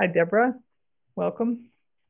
Hi, Deborah. Welcome.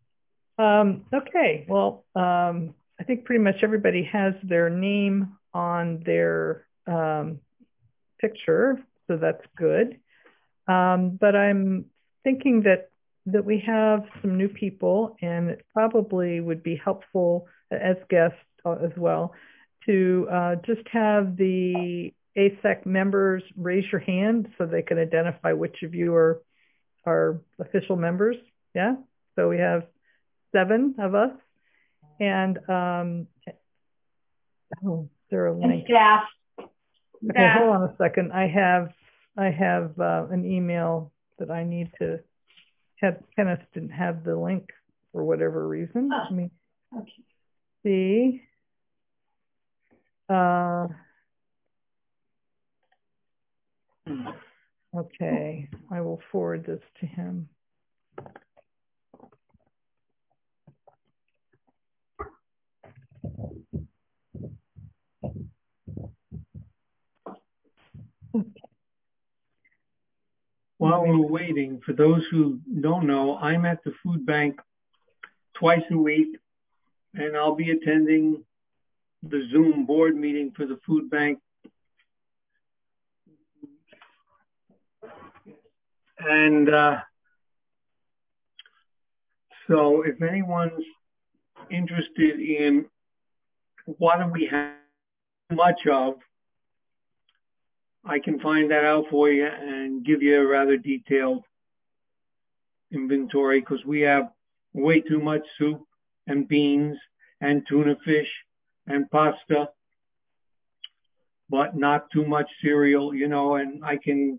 Okay, well, I think pretty much everybody has their name on their picture, so that's good. But I'm thinking that we have some new people, and it probably would be helpful as guests as well to just have the ASEC members raise your hand so they can identify which of you are official members. Yeah, so we have 7 of us, and oh, is there a link? And staff. Okay, hold on a second. I have an email that I need to have. Kenneth didn't have the link for whatever reason. Oh, Let me okay. see. Okay, I will forward this to him. While we're waiting, for those who don't know, I'm at the food bank twice a week, and I'll be attending the Zoom board meeting for the food bank. And so if anyone's interested in what do we have much of, I can find that out for you and give you a rather detailed inventory, because we have way too much soup and beans and tuna fish and pasta, but not too much cereal, you know, and I can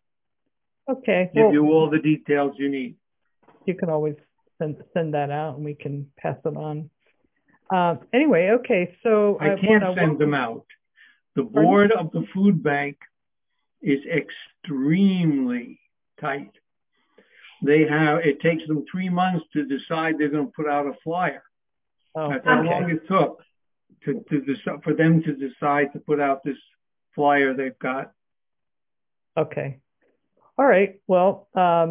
give you all the details you need. You can always send that out and we can pass it on. Anyway, okay, so I can't send them out. The board of the food bank is extremely tight. It takes them 3 months to decide they're going to put out a flyer. That's how long it took for them to decide to put out this flyer they've got. Okay. All right. Well,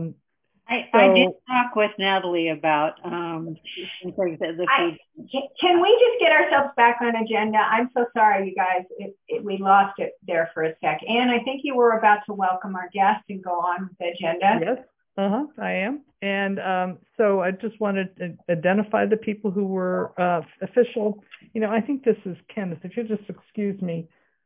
I did talk with Natalie about the food. Can we just get ourselves back on agenda? I'm so sorry, you guys. We lost it there for a sec. Anne, I think you were about to welcome our guest and go on with the agenda. Yes. I am. And so I just wanted to identify the people who were official. You know, I think this is Kenneth. If you'll just excuse me.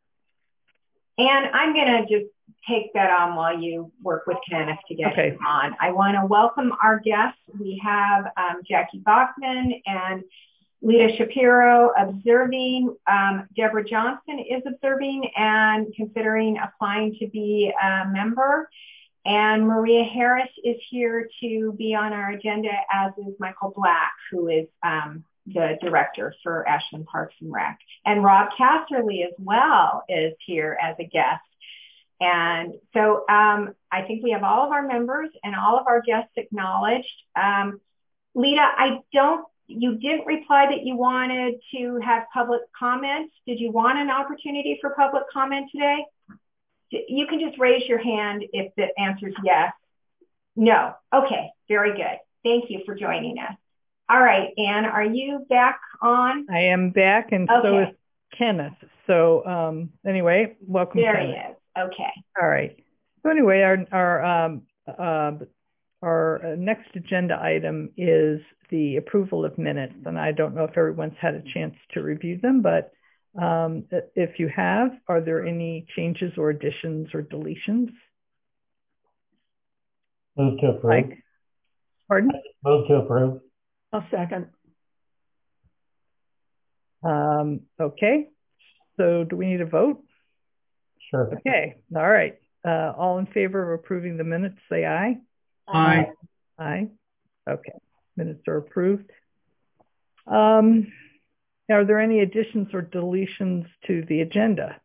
And I'm going to just take that on while you work with Kenneth to get him on. I want to welcome our guests. We have Jackie Bachman and Lita Shapiro observing. Deborah Johnson is observing and considering applying to be a member. And Maria Harris is here to be on our agenda, as is Michael Black, who is the director for Ashland Parks and Rec. And Rob Casserly as well is here as a guest. And so I think we have all of our members and all of our guests acknowledged. Lita, you didn't reply that you wanted to have public comments. Did you want an opportunity for public comment today? You can just raise your hand if the answer is yes. No. Okay, very good. Thank you for joining us. All right, Anne, are you back on? I am back, and so is Kenneth. So anyway, welcome, there Kenneth. He is. Okay. All right. So anyway, our next agenda item is the approval of minutes, and I don't know if everyone's had a chance to review them, but if you have, are there any changes or additions or deletions? Move to approve. Mike? Pardon? Move to approve. I'll second. Okay. So do we need a vote? Sure. Okay. All right. All in favor of approving the minutes, say aye. Aye. Aye. Okay. Minutes are approved. Are there any additions or deletions to the agenda?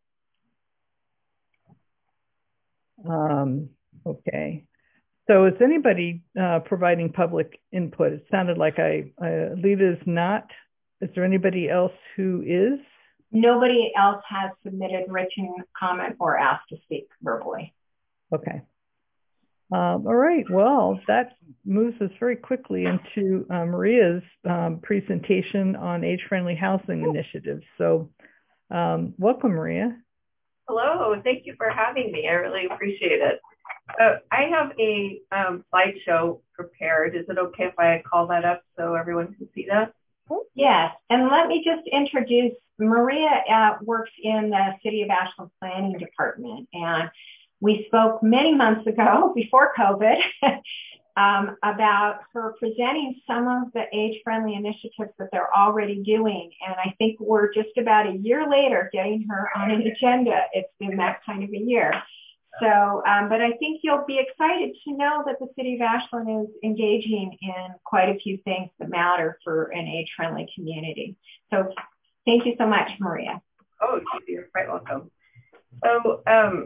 Okay. So is anybody providing public input? It sounded like Lita is not. Is there anybody else who is? Nobody else has submitted written comment or asked to speak verbally. Okay. All right, well, that moves us very quickly into Maria's presentation on age-friendly housing initiatives. So welcome, Maria. Hello, thank you for having me. I really appreciate it. I have a slideshow prepared. Is it okay if I call that up so everyone can see that? Yes, and let me just introduce Maria. Works in the City of Ashland Planning Department, and we spoke many months ago before COVID about her presenting some of the age-friendly initiatives that they're already doing. And I think we're just about a year later getting her on an agenda. It's been that kind of a year. So, but I think you'll be excited to know that the City of Ashland is engaging in quite a few things that matter for an age-friendly community. So thank you so much, Maria. Oh, you're quite welcome. So,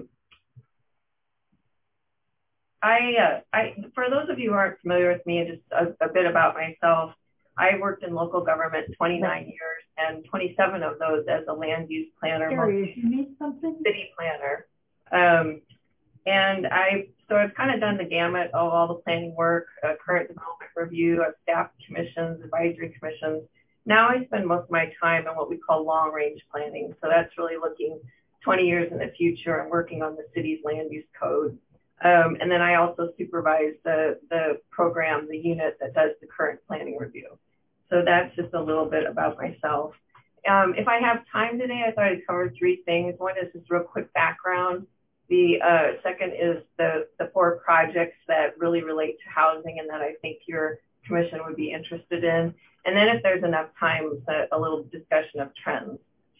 for those of you who aren't familiar with me, just a bit about myself. I worked in local government 29 years, and 27 of those as a land use planner, city planner. And so I've kind of done the gamut of all the planning work, current development review, I've staffed commissions, advisory commissions. Now I spend most of my time in what we call long range planning. So that's really looking 20 years in the future and working on the city's land use code. And then I also supervise the program, the unit that does the current planning review. So that's just a little bit about myself. If I have time today, I thought I'd cover 3 things. One is just real quick background. The second is the 4 projects that really relate to housing and that I think your commission would be interested in. And then if there's enough time, a little discussion of trends.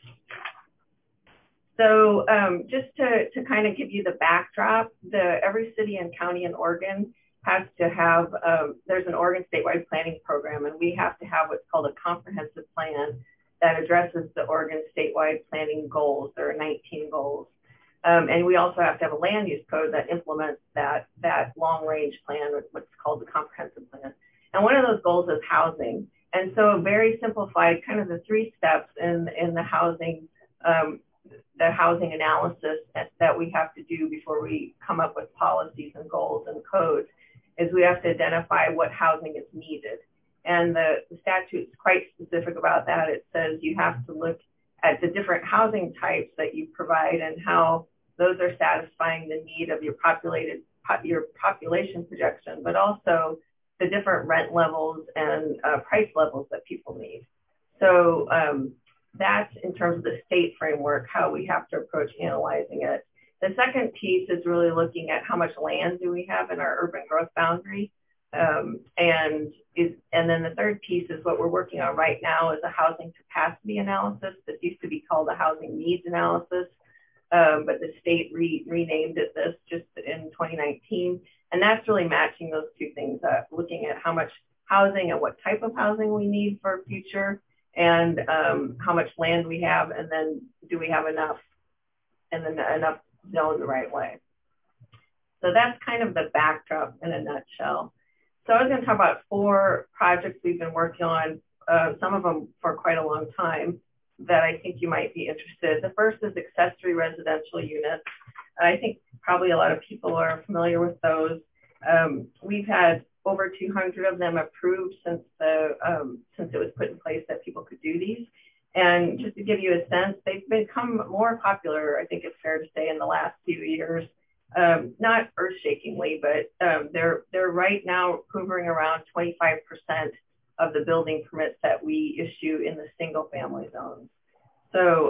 So just to kind of give you the backdrop, every city and county in Oregon has to have, there's an Oregon statewide planning program, and we have to have what's called a comprehensive plan that addresses the Oregon statewide planning goals. There are 19 goals. And we also have to have a land use code that implements that long range plan, what's called the comprehensive plan. And one of those goals is housing. And so very simplified, kind of the 3 steps in the housing analysis that we have to do before we come up with policies and goals and codes is we have to identify what housing is needed. And the statute is quite specific about that. It says you have to look at the different housing types that you provide and how those are satisfying the need of your population projection, but also the different rent levels and price levels that people need. So that's in terms of the state framework, how we have to approach analyzing it. The second piece is really looking at how much land do we have in our urban growth boundary. And then the third piece is what we're working on right now is a housing capacity analysis. This used to be called a housing needs analysis, but the state renamed it this just in 2019. And that's really matching those 2 things, looking at how much housing and what type of housing we need for future and how much land we have, and then do we have enough and then enough zoned the right way. So that's kind of the backdrop in a nutshell. So I was going to talk about 4 projects we've been working on, some of them for quite a long time, that I think you might be interested. The first is accessory residential units. I think probably a lot of people are familiar with those. We've had over 200 of them approved since it was put in place that people could do these. And just to give you a sense, they've become more popular, I think it's fair to say, in the last few years. Not earth-shakingly, but they're right now hovering around 25% of the building permits that we issue in the single-family zones. So,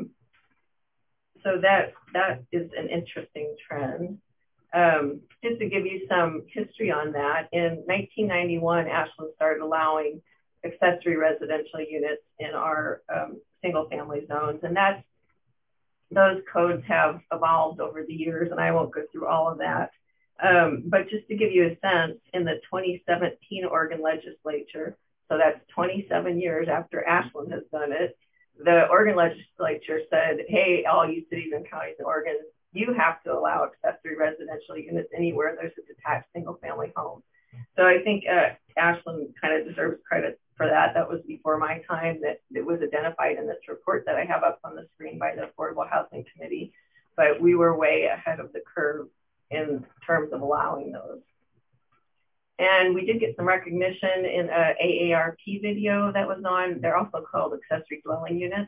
so that is an interesting trend. Just to give you some history on that, in 1991, Ashland started allowing accessory residential units in our single-family zones, and those codes have evolved over the years, and I won't go through all of that. But just to give you a sense, in the 2017 Oregon legislature, so that's 27 years after Ashland has done it, the Oregon legislature said, hey, all you cities and counties in Oregon, you have to allow accessory residential units anywhere there's a detached single-family home. So I think Ashland kind of deserves credit for that. That was before my time, that it was identified in this report that I have up on the screen by the Affordable Housing Committee. But we were way ahead of the curve in terms of allowing those. And we did get some recognition in a AARP video that was on. They're also called accessory dwelling units.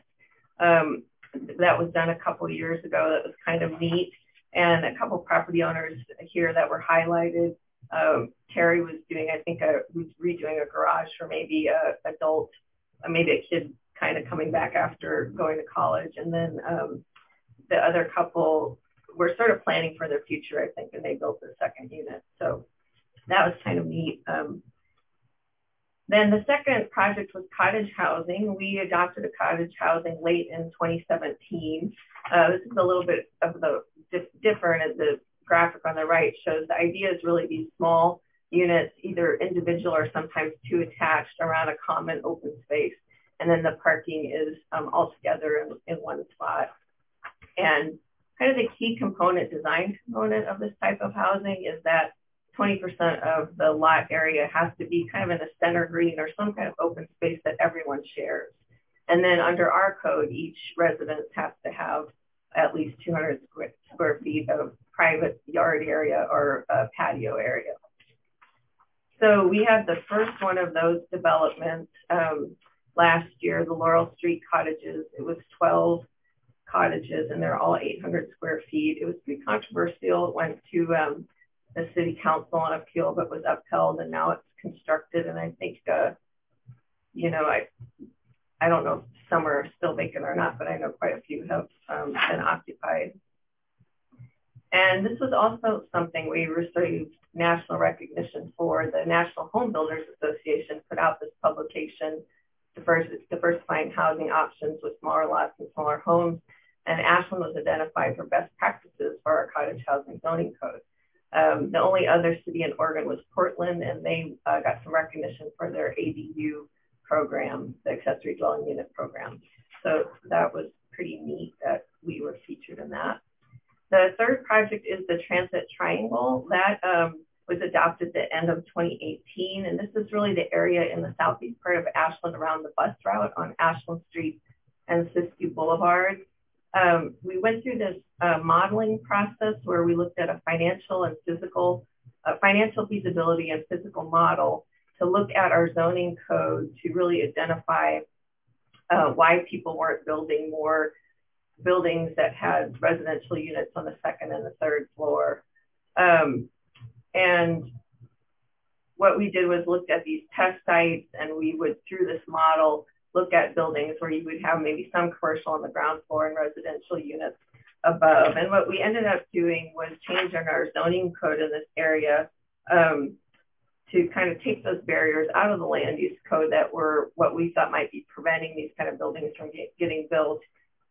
That was done a couple years ago. That was kind of neat. And a couple property owners here that were highlighted. Terry was doing, I think, was redoing a garage for maybe a adult, maybe a kid kind of coming back after going to college. And then the other couple were sort of planning for their future, I think, and they built their second unit. So that was kind of neat. Then the second project was cottage housing. We adopted a cottage housing late in 2017. This is a little bit of the different, as the graphic on the right shows. The idea is really these small units, either individual or sometimes two attached around a common open space. And then the parking is all together in one spot. And kind of the key component, design component of this type of housing is that 20% of the lot area has to be kind of in a center green or some kind of open space that everyone shares. And then under our code, each residence has to have at least 200 square feet of private yard area or patio area. So we had the first one of those developments last year, the Laurel Street cottages. It was 12 cottages and they're all 800 square feet. It was pretty controversial. It went to the city council on appeal, but was upheld, and now it's constructed. And I think, you know, I don't know if some are still vacant or not, but I know quite a few have been occupied. And this was also something we received national recognition for. The National Home Builders Association put out this publication, diversifying housing options with smaller lots and smaller homes. And Ashland was identified for best practices for our cottage housing zoning code. The only other city in Oregon was Portland, and they got some recognition for their ADU program, the accessory dwelling unit program. So that was pretty neat that we were featured in that. The third project is the Transit Triangle. That was adopted at the end of 2018, and this is really the area in the southeast part of Ashland around the bus route on Ashland Street and Siskiyou Boulevard. We went through this modeling process where we looked at a financial feasibility and physical model to look at our zoning code to really identify why people weren't building more buildings that had residential units on the second and the third floor. And what we did was looked at these test sites, and we would, through this model, look at buildings where you would have maybe some commercial on the ground floor and residential units above. And what we ended up doing was changing our zoning code in this area to kind of take those barriers out of the land use code that were what we thought might be preventing these kind of buildings from getting built,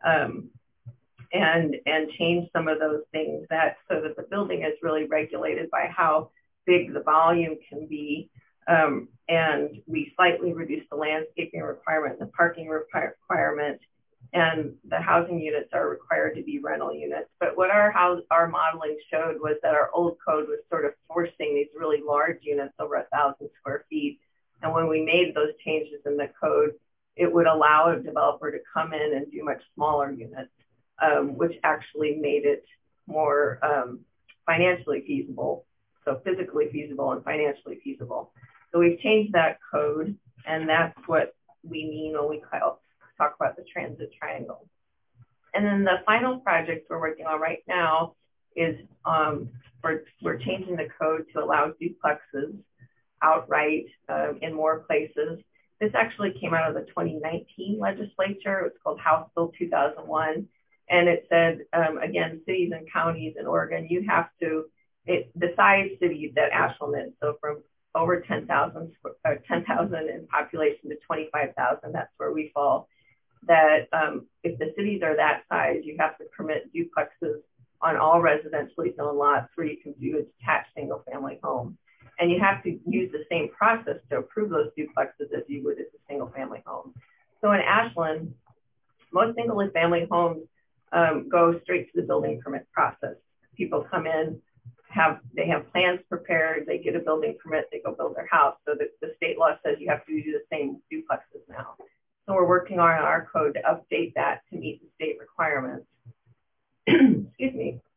and change some of those things so that the building is really regulated by how big the volume can be. And we slightly reduced the landscaping requirement, the parking requirement, and the housing units are required to be rental units. But what our modeling showed was that our old code was sort of forcing these really large units over 1,000 square feet. And when we made those changes in the code, it would allow a developer to come in and do much smaller units, which actually made it more financially feasible. So physically feasible and financially feasible. So we've changed that code, and that's what we mean when we talk about the Transit Triangle. And then the final project we're working on right now is we're changing the code to allow duplexes outright in more places. This actually came out of the 2019 legislature. It's called House Bill 2001. And it said, again, cities and counties in Oregon, you have to, the size city that Ashland is, so from over 10,000 in population to 25,000, that's where we fall, that if the cities are that size, you have to permit duplexes on all residentially zoned lots where you can do a detached single family home. And you have to use the same process to approve those duplexes as you would as a single family home. So in Ashland, most single family homes go straight to the building permit process. People come in, they have plans prepared, they get a building permit, they go build their house. So the state law says you have to do the same duplexes now. So we're working on our code to update that to meet the state requirements. Excuse me.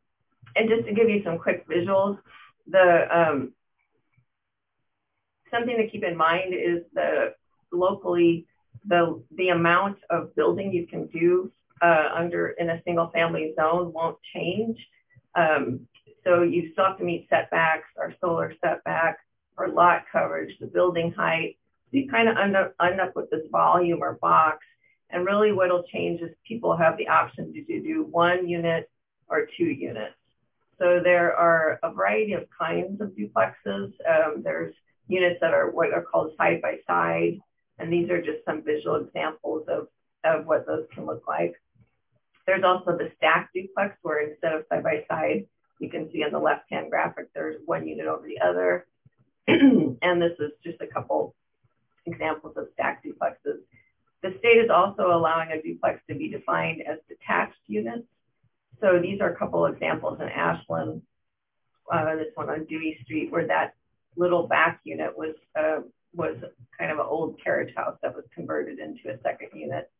And just to give you some quick visuals, the something to keep in mind is locally the amount of building you can do in a single family zone won't change. So you still have to meet setbacks, our solar setback, our lot coverage, the building height. So you kind of end up with this volume or box. And really what'll change is people have the option to do 1 unit or 2 units. So there are a variety of kinds of duplexes. There's units that are what are called side by side. And these are just some visual examples of what those can look like. There's also the stacked duplex where instead of side by side, you can see on the left-hand graphic, there's 1 unit over the other. And this is just a couple examples of stacked duplexes. The state is also allowing a duplex to be defined as detached units. So these are a couple examples in Ashland, this one on Dewey Street, where that little back unit was kind of an old carriage house that was converted into a second unit.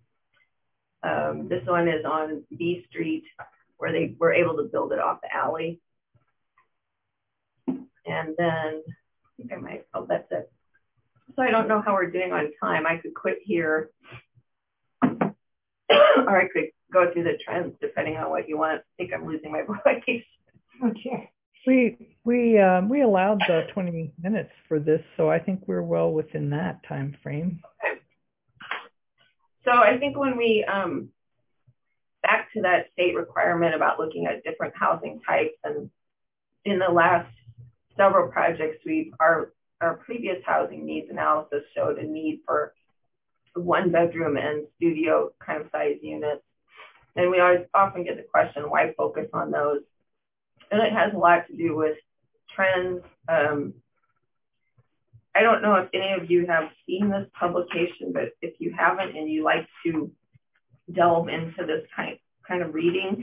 This one is on B Street, where they were able to build it off the alley. And then I think I might, oh, that's it. So I don't know how we're doing on time. I could quit here, or I could go through the trends depending on what you want. I think I'm losing my voice. Okay. We allowed the 20 minutes for this, so I think we're well within that time frame. Okay. So I think when we back to that state requirement about looking at different housing types, and in the last several projects, our previous housing needs analysis showed a need for 1 bedroom and studio kind of size units. And we always often get the question, why focus on those? And it has a lot to do with trends. I don't know if any of you have seen this publication, but if you haven't and you like to delve into this kind of reading,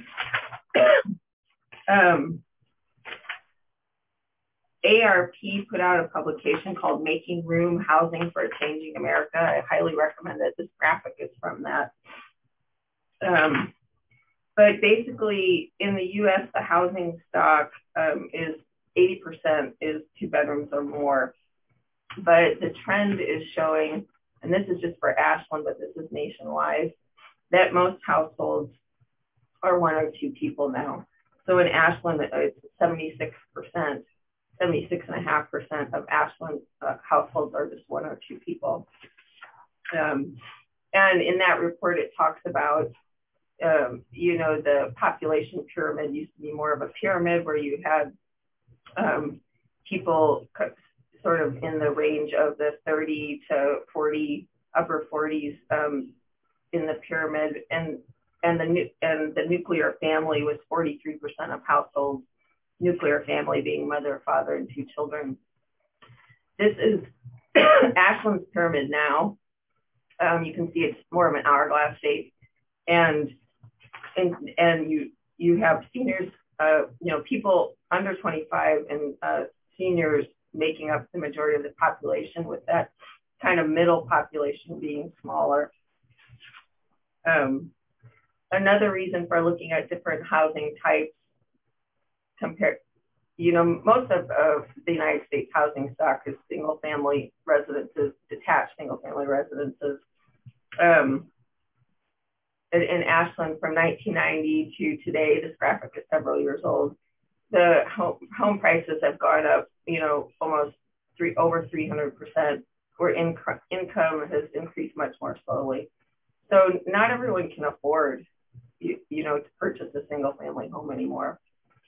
ARP put out a publication called Making Room, Housing for a Changing America. I highly recommend it. This graphic is from that. But basically, in the U.S., the housing stock is 80% is 2 bedrooms or more. But the trend is showing, and this is just for Ashland, but this is nationwide, that most households are 1 or 2 people now. So in Ashland, it's 76%. 76.5% of Ashland households are just 1 or 2 people. And in that report, it talks about, the population pyramid used to be more of a pyramid where you had people sort of in the range of the 30 to 40, upper 40s in the pyramid. And the nuclear family was 43% of households. Nuclear family being mother, father, and 2 children. This is Ashland's pyramid now. You can see it's more of an hourglass shape, and you have seniors, people under 25 and seniors making up the majority of the population, with that kind of middle population being smaller. Another reason for looking at different housing types compared, most of the United States housing stock is single family residences, detached single family residences. In Ashland from 1990 to today, this graphic is several years old, the home prices have gone up, almost over 300%, where income has increased much more slowly. So not everyone can afford, to purchase a single family home anymore.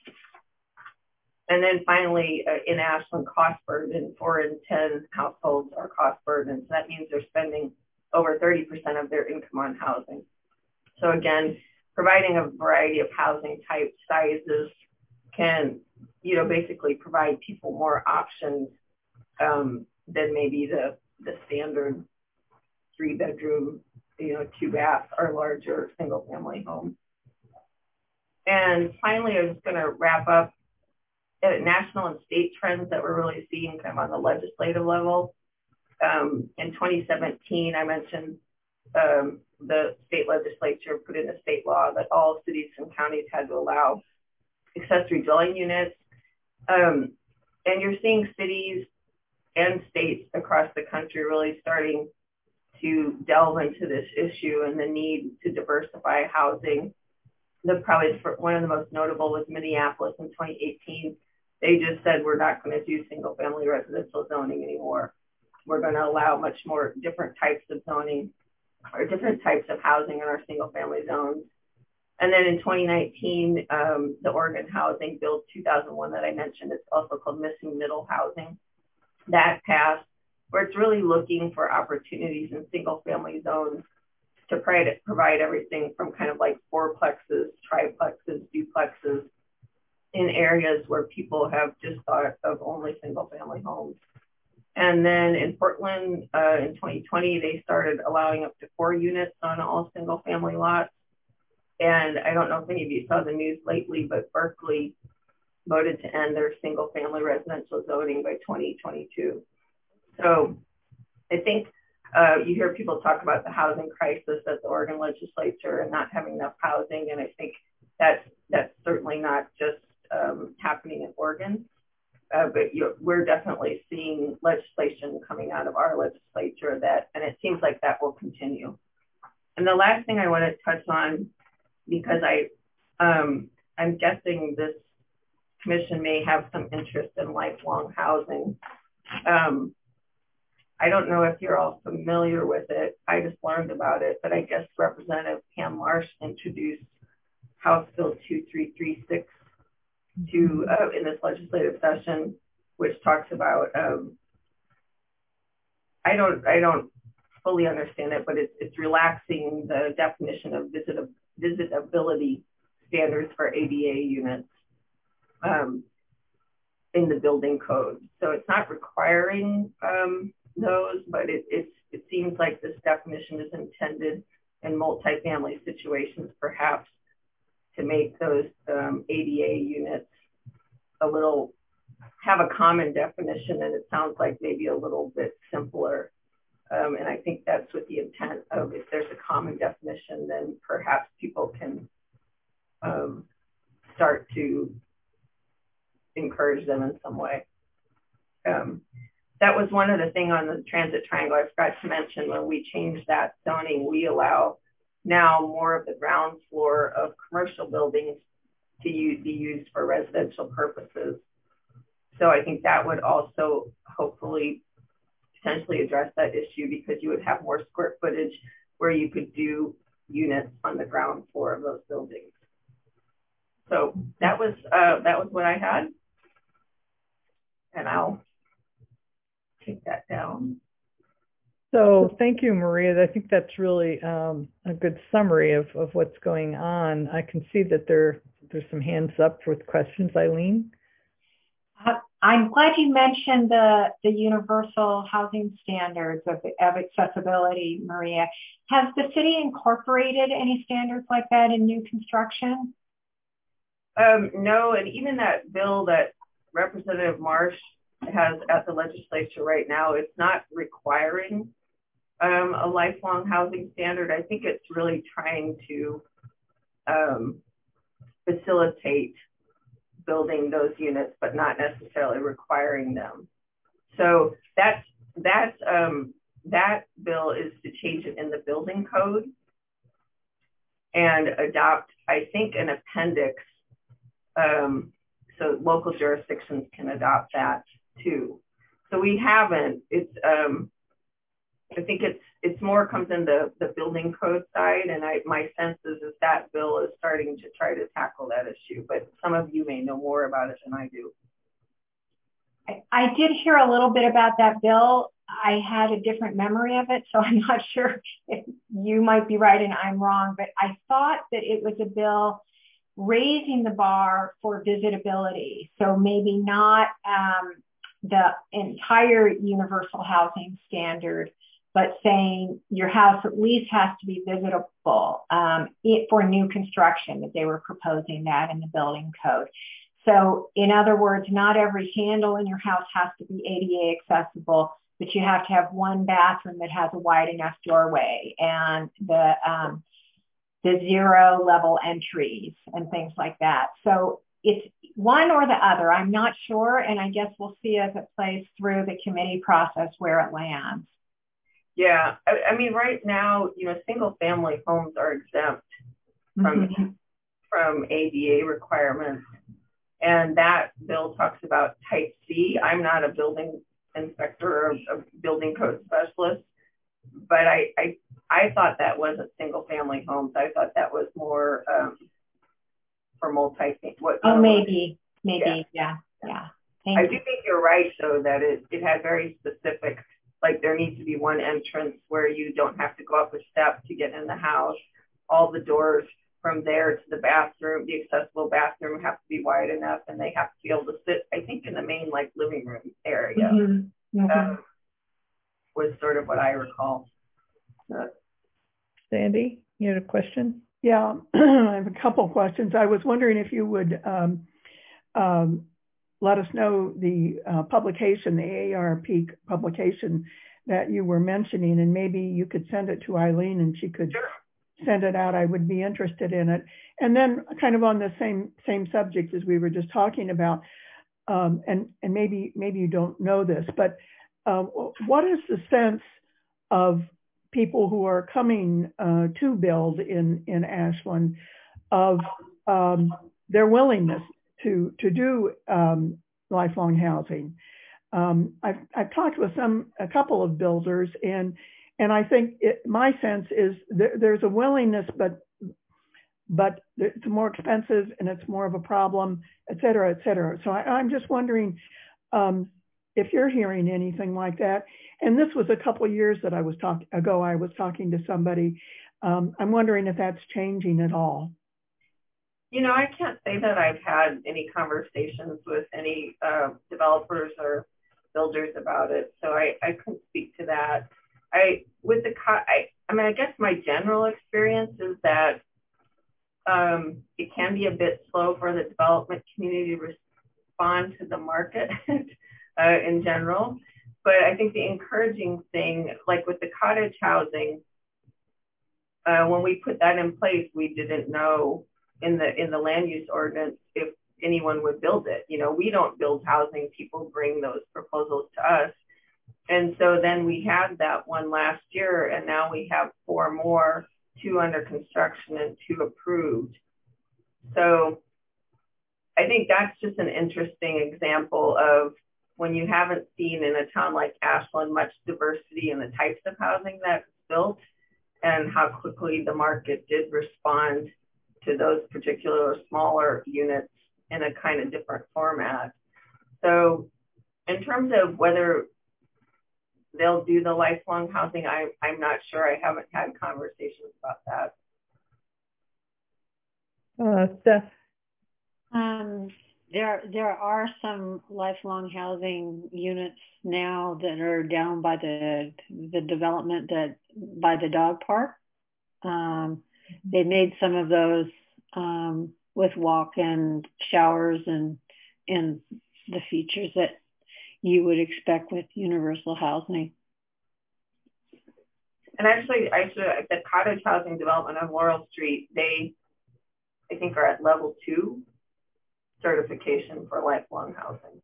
And then finally, in Ashland, cost burden, 4 in 10 households are cost burdened. So that means they're spending over 30% of their income on housing. So again, providing a variety of housing types, sizes can, basically provide people more options than maybe the standard 3-bedroom, 2-bath or larger single family home. And finally, I'm just going to wrap up national and state trends that we're really seeing kind of on the legislative level. In 2017, I mentioned the state legislature put in a state law that all cities and counties had to allow accessory dwelling units. And you're seeing cities and states across the country really starting to delve into this issue and the need to diversify housing. Probably one of the most notable was Minneapolis in 2018. They just said, we're not going to do single family residential zoning anymore. We're going to allow much more different types of zoning or different types of housing in our single family zones. And then in 2019, the Oregon Housing Bill 2001 that I mentioned, it's also called Missing Middle Housing, that passed, where it's really looking for opportunities in single family zones to provide everything from kind of like fourplexes, triplexes, duplexes in areas where people have just thought of only single family homes. And then in Portland, in 2020, they started allowing up to 4 units on all single family lots. And I don't know if any of you saw the news lately, but Berkeley voted to end their single family residential zoning by 2022. So I think you hear people talk about the housing crisis at the Oregon legislature and not having enough housing. And I think that's certainly not just happening in Oregon, but we're definitely seeing legislation coming out of our legislature and it seems like that will continue. And the last thing I want to touch on, because I'm guessing this commission may have some interest in lifelong housing. I don't know if you're all familiar with it. I just learned about it, but I guess Representative Pam Marsh introduced House Bill 2336 in this legislative session, which talks about, I don't fully understand it, but it's relaxing the definition of visitability standards for ADA units in the building code. So it's not requiring those, but it seems like this definition is intended in multifamily situations, perhaps, to make those ADA units have a common definition, and it sounds like maybe a little bit simpler. And I think that's with the intent of, if there's a common definition, then perhaps people can start to encourage them in some way. That was one of the things on the transit triangle I forgot to mention. When we changed that zoning, we allow now more of the ground floor of commercial buildings to be used for residential purposes. So I think that would also hopefully potentially address that issue, because you would have more square footage where you could do units on the ground floor of those buildings. So that was what I had, and I'll take that down. So thank you, Maria. I think that's really a good summary of what's going on. I can see that there's some hands up with questions. Eileen? I'm glad you mentioned the universal housing standards of accessibility, Maria. Has the city incorporated any standards like that in new construction? No, and even that bill that Representative Marsh has at the legislature right now, it's not requiring a lifelong housing standard. I think it's really trying to facilitate building those units, but not necessarily requiring them. So that bill is to change it in the building code and adopt, I think, an appendix, so local jurisdictions can adopt that too. So we haven't. It's I think it's more comes in the building code side, and my sense is that bill is starting to try to tackle that issue, but some of you may know more about it than I do. I did hear a little bit about that bill. I had a different memory of it, so I'm not sure if you might be right and I'm wrong, but I thought that it was a bill raising the bar for visitability. So maybe not the entire universal housing standard, but saying your house at least has to be visitable for new construction, that they were proposing that in the building code. So in other words, not every handle in your house has to be ADA accessible, but you have to have one bathroom that has a wide enough doorway, and the 0 level entries and things like that. So it's one or the other. I'm not sure, and I guess we'll see as it plays through the committee process where it lands. Yeah, I mean, right now, single family homes are exempt from ADA requirements, and that bill talks about type C. I'm not a building inspector or a building code specialist, but I thought that wasn't single family homes. I thought that was more for multi. Maybe, yeah. I do think you're right, though, that it had very specific, like there needs to be one entrance where you don't have to go up a step to get in the house. All the doors from there to the bathroom, the accessible bathroom, have to be wide enough, and they have to be able to sit, I think, in the main living room area. Was sort of what I recall. Sandy, you had a question? Yeah, I have a couple questions. I was wondering if you would let us know the publication, the AARP publication that you were mentioning, and maybe you could send it to Eileen and she could send it out. I would be interested in it. And then kind of on the same subject as we were just talking about, and maybe you don't know this, but what is the sense of people who are coming to build in Ashland of their willingness to do lifelong housing? I've talked with a couple of builders, and I think my sense is there's a willingness, but it's more expensive and it's more of a problem, et cetera, et cetera. So I'm just wondering if you're hearing anything like that. And this was a couple of years that I was talking to somebody. I'm wondering if that's changing at all. I can't say that I've had any conversations with any developers or builders about it, so I couldn't speak to that. I guess my general experience is that it can be a bit slow for the development community to respond to the market in general. But I think the encouraging thing, like with the cottage housing, when we put that in place, we didn't know in the land use ordinance if anyone would build it. We don't build housing, people bring those proposals to us. And so then we had that one last year, and now we have 4 more, 2 under construction and 2 approved. So I think that's just an interesting example of when you haven't seen in a town like Ashland much diversity in the types of housing that's built, and how quickly the market did respond to those particular smaller units in a kind of different format. So in terms of whether they'll do the lifelong housing, I'm not sure. I haven't had conversations about that. Steph? There are some lifelong housing units now that are down by the development by the dog park. They made some of those with walk-in showers and the features that you would expect with universal housing. And actually, the cottage housing development on Laurel Street, I think are at level 2 certification for lifelong housing.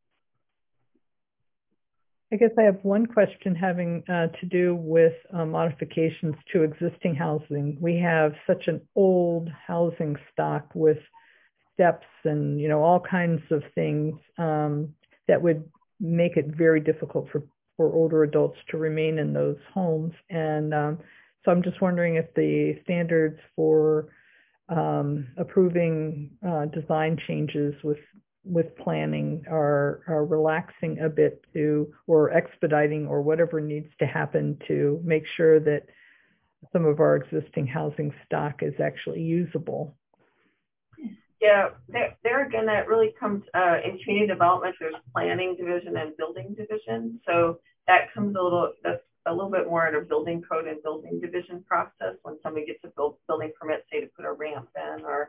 I guess I have one question having to do with modifications to existing housing. We have such an old housing stock with steps and all kinds of things that would make it very difficult for older adults to remain in those homes. And so I'm just wondering if the standards for approving design changes with planning are relaxing a bit or expediting or whatever needs to happen to make sure that some of our existing housing stock is actually usable. Yeah, there again, that really comes in community development. There's planning division and building division, so that comes that's a little bit more in a building code and building division process when somebody gets a building permit, say to put a ramp in or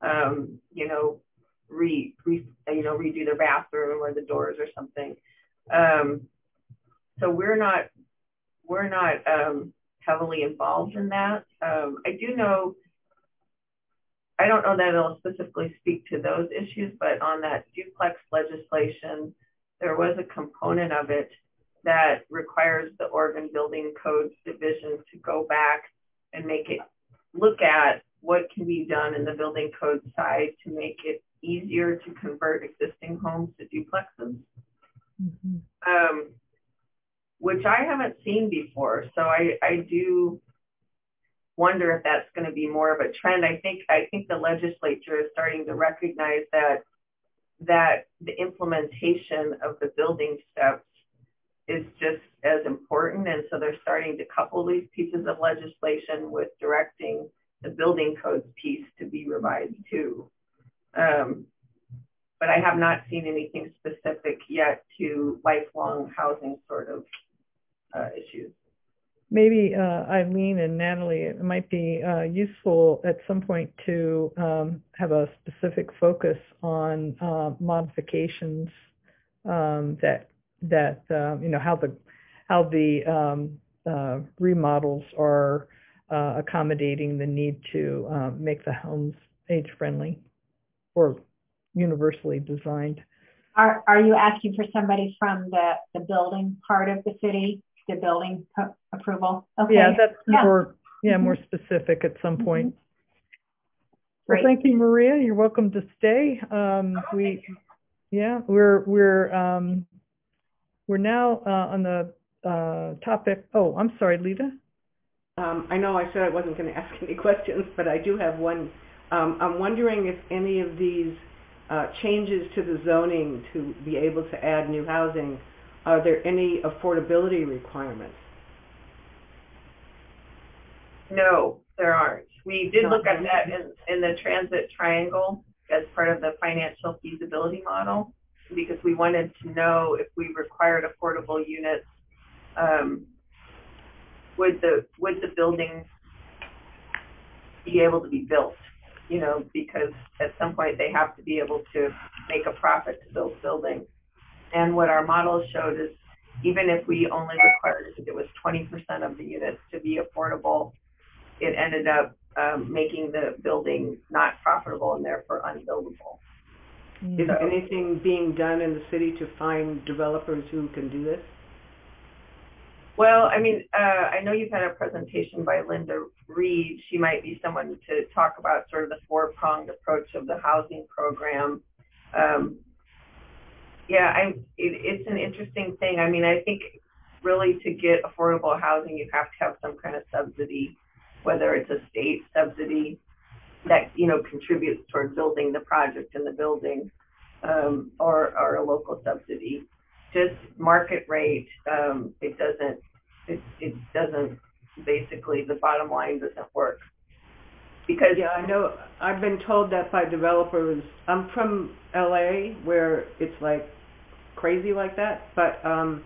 redo their bathroom or the doors or something. So we're not heavily involved in that. I do know I don't know that it'll specifically speak to those issues, but on that duplex legislation, there was a component of it that requires the Oregon Building Codes Division to go back and look at what can be done in the building code side to make it easier to convert existing homes to duplexes, which I haven't seen before. So I do wonder if that's going to be more of a trend. I think the legislature is starting to recognize that the implementation of the building steps is just as important. And so they're starting to couple these pieces of legislation with directing the building codes piece to be revised too. But I have not seen anything specific yet to lifelong housing sort of issues. Maybe Eileen and Natalie, it might be useful at some point to have a specific focus on modifications that how the remodels are accommodating the need to make the homes age friendly or universally designed. Are you asking for somebody from the building part of the city, the building approval? Okay. Yeah, that's more specific at some point. Well, thank you, Maria. You're welcome to stay. We're now on the topic. Oh, I'm sorry, Lita. I know I said I wasn't going to ask any questions, but I do have one. I'm wondering if any of these changes to the zoning to be able to add new housing, are there any affordability requirements? No, there aren't. We did look at that in the transit triangle as part of the financial feasibility model, because we wanted to know if we required affordable units, would the building be able to be built? You know, because at some point they have to be able to make a profit to build buildings. And what our models showed is even if we only required, it was 20% of the units to be affordable, it ended up making the building not profitable and therefore unbuildable. Is anything being done in the city to find developers who can do this? Well, I mean, I know you've had a presentation by Linda Reed. She might be someone to talk about sort of the four-pronged approach of the housing program. It's an interesting thing. I mean, I think really to get affordable housing, you have to have some kind of subsidy, whether it's a state subsidy that, you know, contributes toward building the project in the building, or a local subsidy. Just market rate, it doesn't basically, the bottom line doesn't work. Because I know I've been told that by developers. I'm from LA where it's like crazy like that, but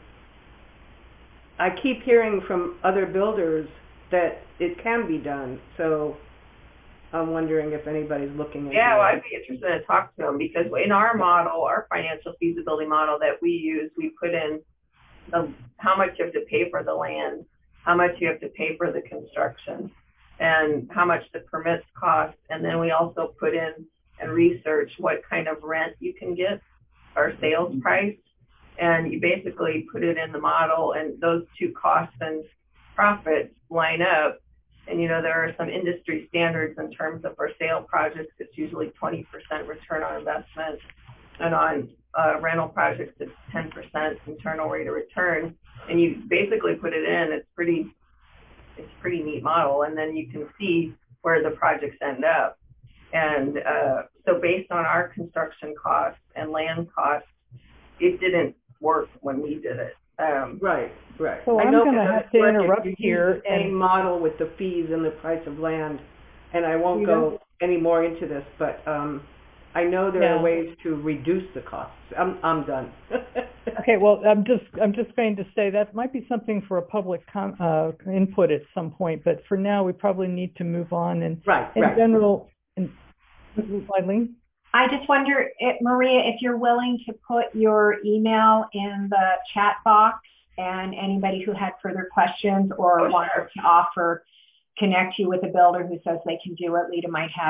I keep hearing from other builders that it can be done. So I'm wondering if anybody's looking at well, I'd be interested to talk to them, because in our model, our financial feasibility model that we use, we put in how much you have to pay for the land, how much you have to pay for the construction, and how much the permits cost. And then we also put in and research what kind of rent you can get, or sales price. And you basically put it in the model, and those two costs and profits line up. And, you know, there are some industry standards in terms of for sale projects, it's usually 20% return on investment. And on rental projects, it's 10% internal rate of return. And you basically put it in, it's pretty neat model. And then you can see where the projects end up. And so based on our construction costs and land costs, it didn't work when we did it. Right. So I'm going to have to interrupt here. The same model with the fees and the price of land, and I won't go any more into this, but I know there are ways to reduce the costs. I'm done. Okay. Well, I'm just going to say that might be something for a public input at some point, but for now we probably need to move on. And in general, Eileen? I just wonder, Maria, if you're willing to put your email in the chat box, and anybody who had further questions or wanted to connect you with a builder who says they can do it. Lita might have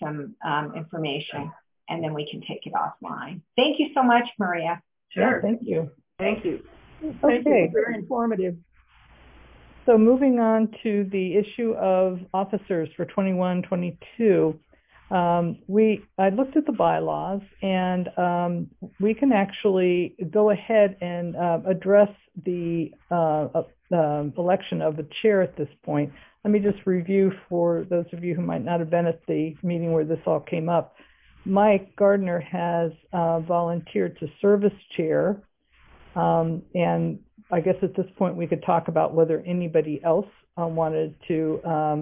some information, and then we can take it offline. Thank you so much, Maria. Sure. Yeah, thank you. Thank you. Thank you. Very informative. So moving on to the issue of officers for 21-22. I looked at the bylaws, and we can actually go ahead and address the election of a chair at this point. Let me just review for those of you who might not have been at the meeting where this all came up. Mike Gardner has volunteered to serve as chair, and I guess at this point we could talk about whether anybody else wanted to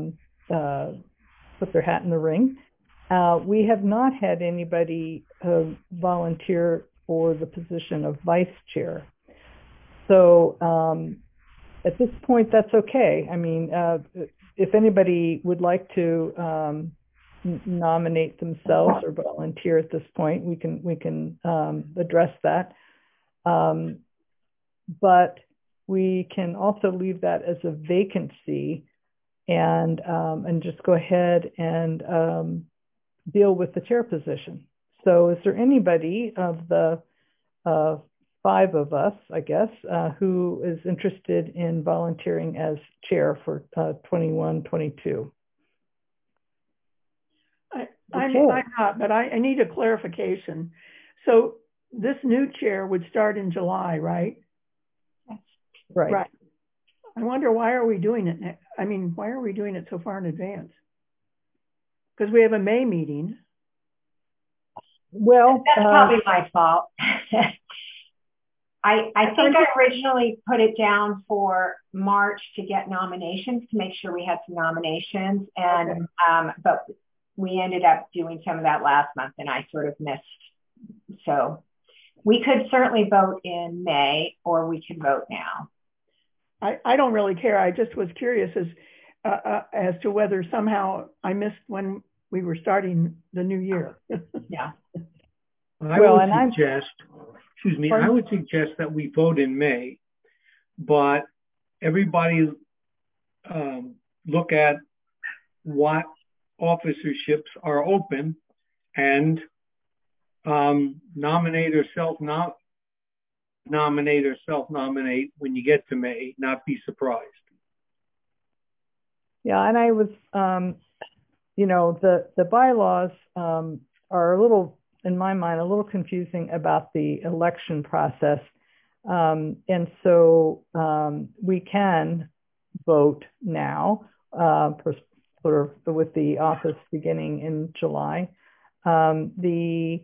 put their hat in the ring. We have not had anybody volunteer for the position of vice chair. So at this point, that's okay. I mean, if anybody would like to nominate themselves or volunteer at this point, we can address that. But we can also leave that as a vacancy and just go ahead and deal with the chair position. So is there anybody of the five of us, I guess, who is interested in volunteering as chair for 21-22? I'm not, but I need a clarification. So this new chair would start in July, right? Right. I wonder, why are we doing it? I mean, why are we doing it so far in advance? Because we have a May meeting. Well, that's probably my fault. I think I originally put it down for March to get nominations, to make sure we had some nominations, and okay. But we ended up doing some of that last month, and I sort of missed. So we could certainly vote in May, or we can vote now. I don't really care. I just was curious as to whether somehow I missed when we were starting the new year. Yeah. I would suggest that we vote in May, but everybody look at what officerships are open and nominate or self-nominate when you get to May, not be surprised. Yeah, and I was, the bylaws are a little, in my mind, a little confusing about the election process. And so we can vote now, sort of with the office beginning in July. The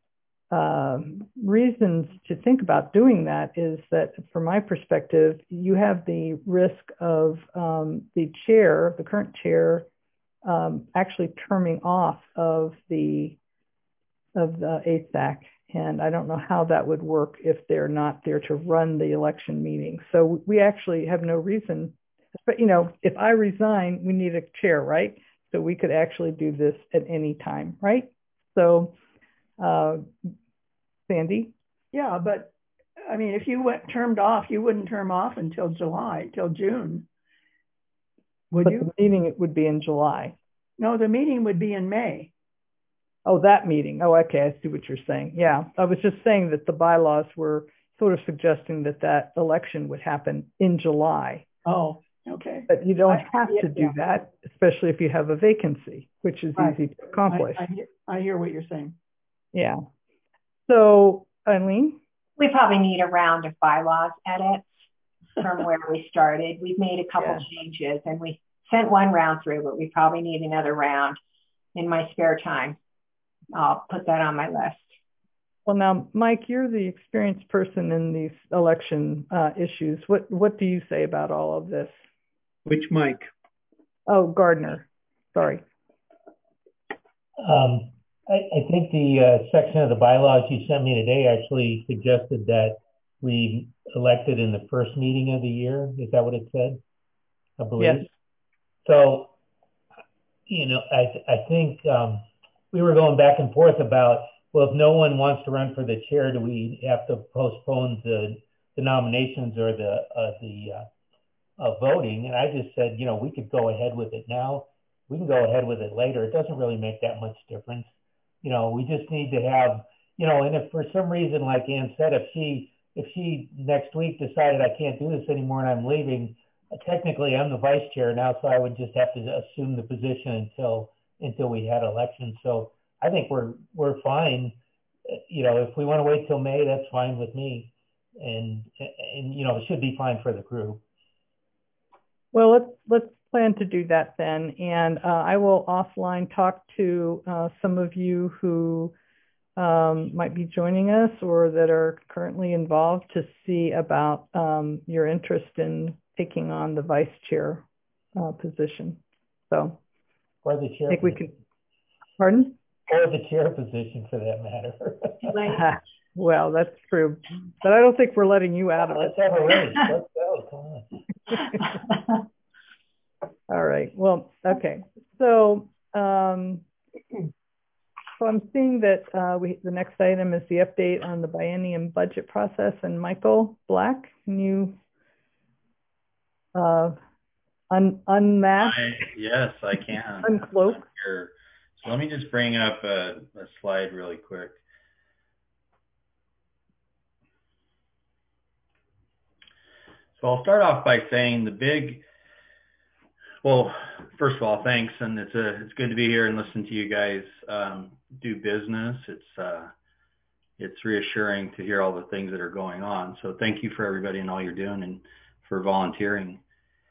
reasons to think about doing that is that, from my perspective, you have the risk of the current chair, actually terming off of the ASAC, and I don't know how that would work if they're not there to run the election meeting. So we actually have no reason, but if I resign, we need a chair, right? So we could actually do this at any time, right? So Sandy? Yeah, but I mean, if you termed off, you wouldn't term off until June. Would you? The meeting, it would be in July. No, the meeting would be in May. Oh, that meeting. Oh, okay. I see what you're saying. Yeah. I was just saying that the bylaws were sort of suggesting that election would happen in July. Oh, okay. But you don't have to do that, especially if you have a vacancy, which is easy to accomplish. I hear what you're saying. Yeah. So, Eileen? We probably need a round of bylaws edits from where we started. We've made a couple changes, and we sent one round through, but we probably need another round in my spare time. I'll put that on my list. Well, now, Mike, you're the experienced person in these election issues. What do you say about all of this? Which Mike? Oh, Gardner. Sorry. I think the section of the bylaws you sent me today actually suggested that we elected in the first meeting of the year. Is that what it said? I believe. Yes. So, I think we were going back and forth about, well, if no one wants to run for the chair, do we have to postpone the nominations or the voting? And I just said, we could go ahead with it now. we can go ahead with it later. It doesn't really make that much difference. You know, we just need to have, you know, and if for some reason, like Ann said, if she next week decided I can't do this anymore and I'm leaving, technically I'm the vice chair now, so I would just have to assume the position until we had elections. So I think we're fine. You know, if we want to wait till May, that's fine with me, and you know, it should be fine for the group. Well, let's plan to do that then, and I will offline talk to some of you who might be joining us or that are currently involved to see about your interest in taking on the vice chair position. So, or the chair. I think we can. Pardon? Or the chair position, for that matter. Well, that's true, but I don't think we're letting you out of it. Let's have a race. Let's go. Come on. All right. Well, okay. So, I'm seeing that the next item is the update on the biennium budget process. And Michael Black, can you unmask? Yes, I can. Uncloak. Here. So let me just bring up a slide really quick. So I'll start off by saying well, first of all, thanks, and it's good to be here and listen to you guys do business. It's reassuring to hear all the things that are going on. So thank you for everybody and all you're doing and for volunteering.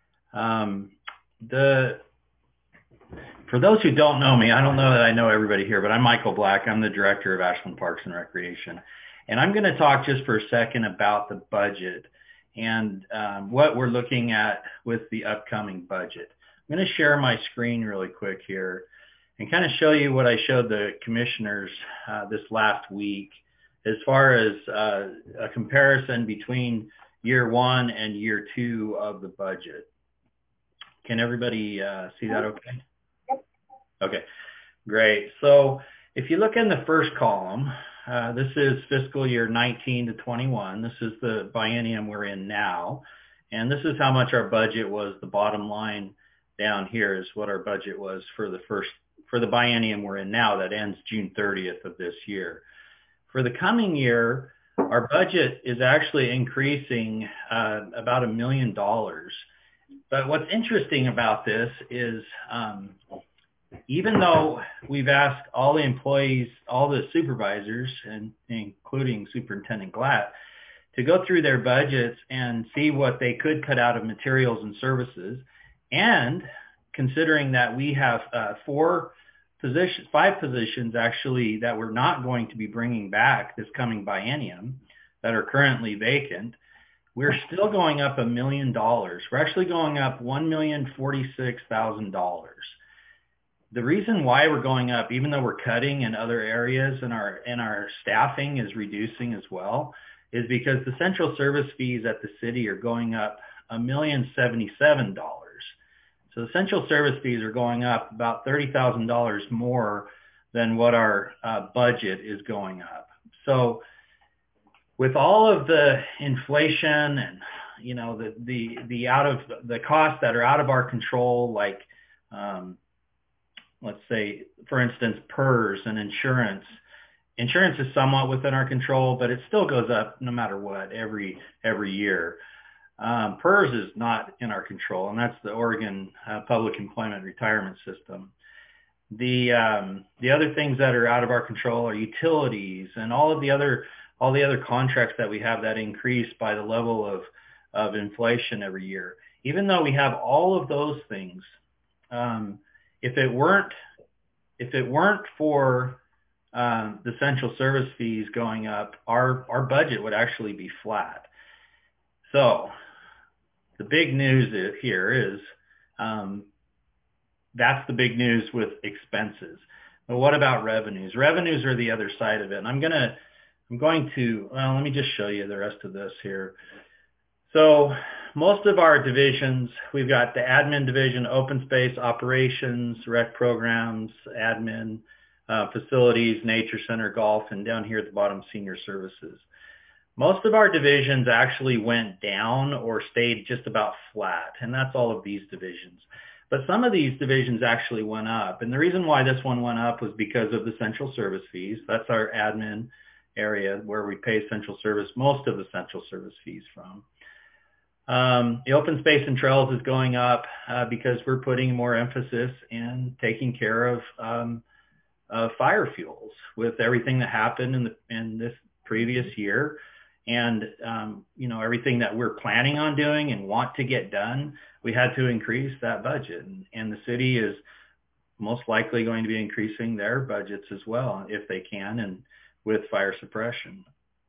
For those who don't know me, I don't know that I know everybody here, but I'm Michael Black. I'm the director of Ashland Parks and Recreation, and I'm going to talk just for a second about the budget and what we're looking at with the upcoming budget. I'm going to share my screen really quick here and kind of show you what I showed the commissioners this last week as far as a comparison between year 1 and year 2 of the budget. Can everybody see that okay? Yep. Okay, great. So if you look in the first column, this is fiscal year 19 to 21. This is the biennium we're in now. And this is how much our budget was. The bottom line down here is what our budget was for the biennium we're in now that ends June 30th of this year. For the coming year, our budget is actually increasing about $1 million. But what's interesting about this is even though we've asked all the employees, all the supervisors, and including Superintendent Glatt, to go through their budgets and see what they could cut out of materials and services, and considering that we have 5 positions actually that we're not going to be bringing back this coming biennium that are currently vacant, we're still going up $1 million. We're actually going up $1,046,000. The reason why we're going up, even though we're cutting in other areas and our staffing is reducing as well, is because the central service fees at the city are going up $1,077,000. So the central service fees are going up about $30,000 more than what our budget is going up. So with all of the inflation and the costs that are out of our control, like let's say, for instance, PERS and insurance. Insurance is somewhat within our control, but it still goes up no matter what every year. PERS is not in our control, and that's the Oregon Public Employment Retirement System. The other things that are out of our control are utilities and all the other contracts that we have that increase by the level of inflation every year. Even though we have all of those things, if it weren't for the central service fees going up, our budget would actually be flat. So the big news here is that's the big news with expenses. But what about revenues? Revenues are the other side of it. And I'm going to let me just show you the rest of this here. So most of our divisions, we've got the admin division, open space, operations, rec programs, admin, facilities, nature center, golf, and down here at the bottom, senior services. Most of our divisions actually went down or stayed just about flat, and that's all of these divisions. But some of these divisions actually went up. And the reason why this one went up was because of the central service fees. That's our admin area where we pay central service, most of the central service fees from. The open space and trails is going up because we're putting more emphasis in taking care of fire fuels with everything that happened in this previous year. And, everything that we're planning on doing and want to get done, we had to increase that budget. And the city is most likely going to be increasing their budgets as well, if they can, and with fire suppression.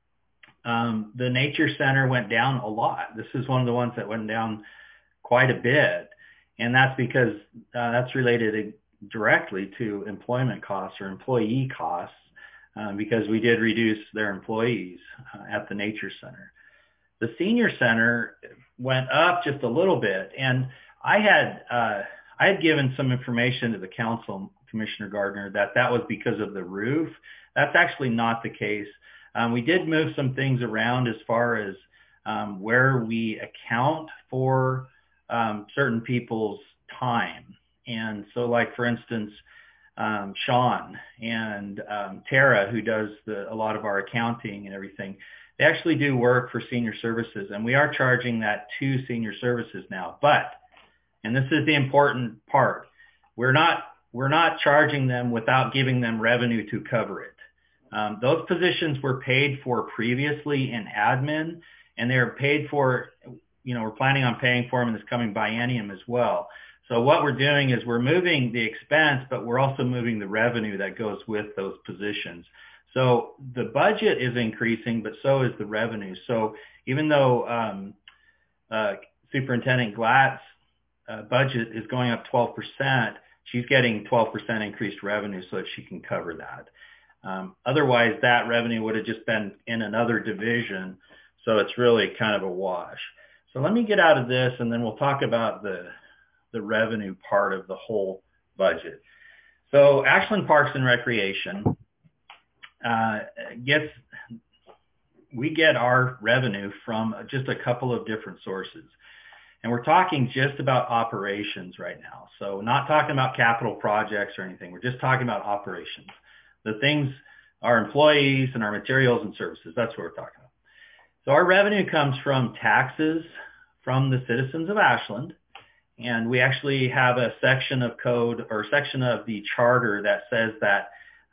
The nature center went down a lot. This is one of the ones that went down quite a bit. And that's because that's related directly to employment costs or employee costs, because we did reduce their employees at the nature center. The senior center went up just a little bit, and I had given some information to the council, Commissioner Gardner, that was because of the roof. That's actually not the case. We did move some things around as far as where we account for certain people's time. And so, like, for instance, Sean and Tara, who does a lot of our accounting and everything, they actually do work for senior services, and we are charging that to senior services now. But, and this is the important part, we're not charging them without giving them revenue to cover it. Those positions were paid for previously in admin, and they're paid for, we're planning on paying for them in this coming biennium as well. So what we're doing is we're moving the expense, but we're also moving the revenue that goes with those positions. So the budget is increasing, but so is the revenue. So even though Superintendent Glatt's budget is going up 12%, she's getting 12% increased revenue so that she can cover that. Otherwise, that revenue would have just been in another division, so it's really kind of a wash. So let me get out of this, and then we'll talk about the revenue part of the whole budget. So Ashland Parks and Recreation we get our revenue from just a couple of different sources. And we're talking just about operations right now. So not talking about capital projects or anything. We're just talking about operations. The things, our employees and our materials and services, that's what we're talking about. So our revenue comes from taxes from the citizens of Ashland. And we actually have a section of code or section of the charter that says that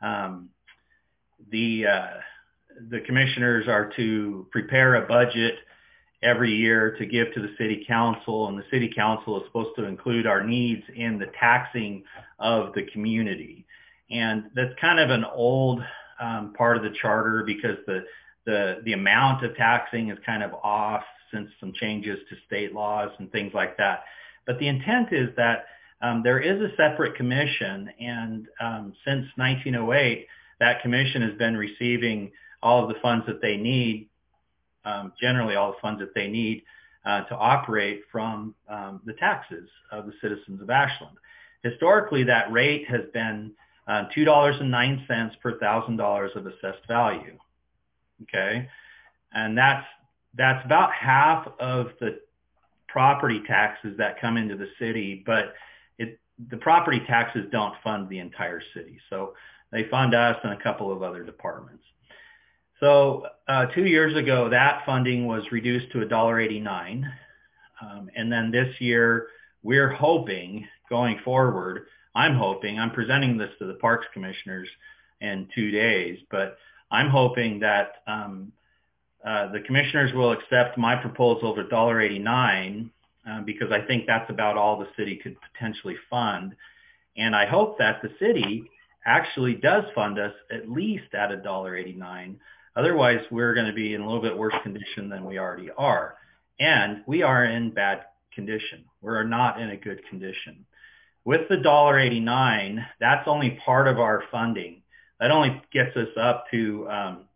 the commissioners are to prepare a budget every year to give to the city council, and the city council is supposed to include our needs in the taxing of the community. And that's kind of an old part of the charter because the amount of taxing is kind of off since some changes to state laws and things like that. But the intent is that there is a separate commission, and since 1908, that commission has been receiving all of the funds that they need, generally all the funds that they need to operate from the taxes of the citizens of Ashland. Historically, that rate has been $2.09 per $1,000 of assessed value. Okay, and that's about half of the property taxes that come into the city, but the property taxes don't fund the entire city. So they fund us and a couple of other departments. So 2 years ago, that funding was reduced to $1.89. And then this year, we're hoping going forward, I'm presenting this to the Parks Commissioners in 2 days, but I'm hoping that the commissioners will accept my proposal of $1.89 because I think that's about all the city could potentially fund. And I hope that the city actually does fund us at least at $1.89. Otherwise, we're going to be in a little bit worse condition than we already are. And we are in bad condition. We're not in a good condition. With the $1.89, that's only part of our funding. That only gets us up to,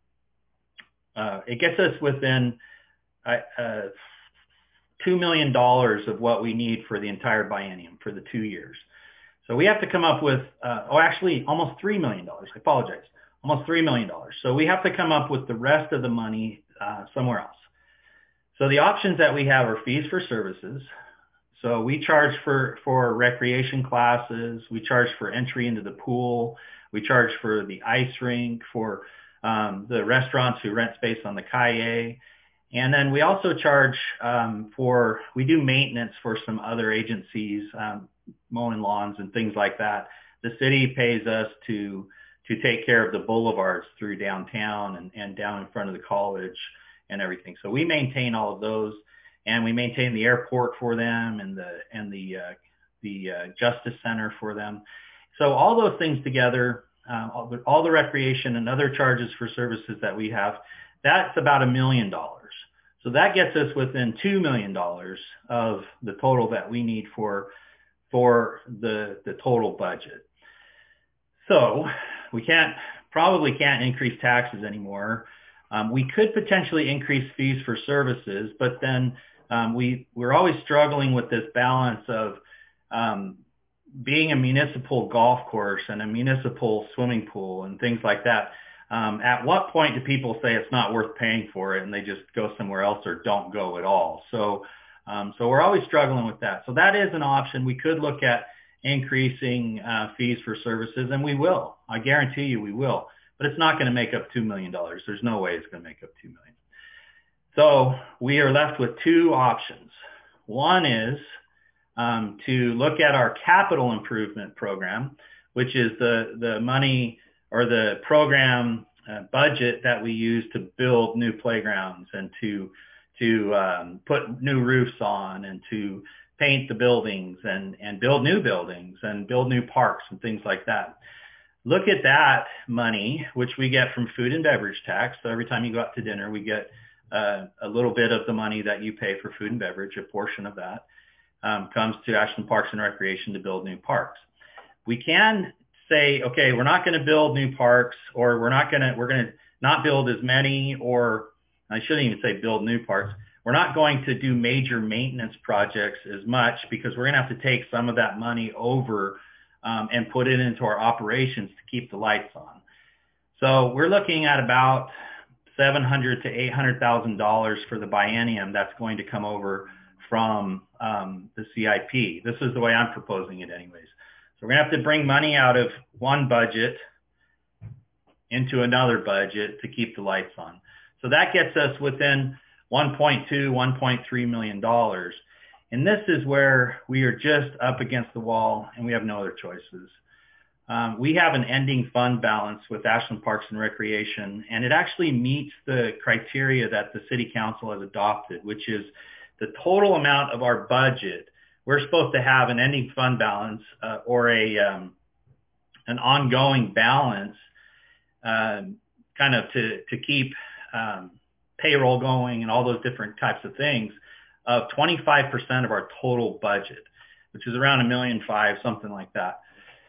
it gets us within $2 million of what we need for the entire biennium for the 2 years. So we have to come up with, actually almost $3 million. I apologize. Almost $3 million. So we have to come up with the rest of the money somewhere else. So the options that we have are fees for services. So we charge for recreation classes. We charge for entry into the pool. We charge for the ice rink, for the restaurants who rent space on the calle. And then we also charge we do maintenance for some other agencies, mowing lawns and things like that. The city pays us to take care of the boulevards through downtown and down in front of the college and everything. So we maintain all of those, and we maintain the airport for them and the Justice Center for them. So all those things together, all the recreation and other charges for services that we have, that's about $1 million. So that gets us within $2 million of the total that we need for the total budget. So we probably can't increase taxes anymore. We could potentially increase fees for services, but then we're always struggling with this balance of being a municipal golf course and a municipal swimming pool and things like that. At what point do people say it's not worth paying for it and they just go somewhere else or don't go at all? So we're always struggling with that. So that is an option. We could look at increasing fees for services, and we will. I guarantee you we will. But it's not going to make up $2 million. There's no way it's going to make up $2 million. So we are left with two options. One is to look at our capital improvement program, which is the money or the program budget that we use to build new playgrounds and to put new roofs on and to paint the buildings and build new buildings and build new parks and things like that. Look at that money, which we get from food and beverage tax. So every time you go out to dinner, we get a little bit of the money that you pay for food and beverage. A portion of that comes to Ashland Parks and Recreation to build new parks. We can say, okay, we're not going to build new parks, or we're going to not build as many, or I shouldn't even say build new parks. We're not going to do major maintenance projects as much because we're going to have to take some of that money over and put it into our operations to keep the lights on. So we're looking at about $700,000 to $800,000 for the biennium that's going to come over from the CIP. This is the way I'm proposing it anyways. So we're going to have to bring money out of one budget into another budget to keep the lights on. So that gets us within $1.2, $1.3 million. And this is where we are just up against the wall and we have no other choices. We have an ending fund balance with Ashland Parks and Recreation, and it actually meets the criteria that the City Council has adopted, which is the total amount of our budget. We're supposed to have an ending fund balance or an ongoing balance kind of to keep payroll going and all those different types of things of 25% of our total budget, which is around $1.5 million, something like that.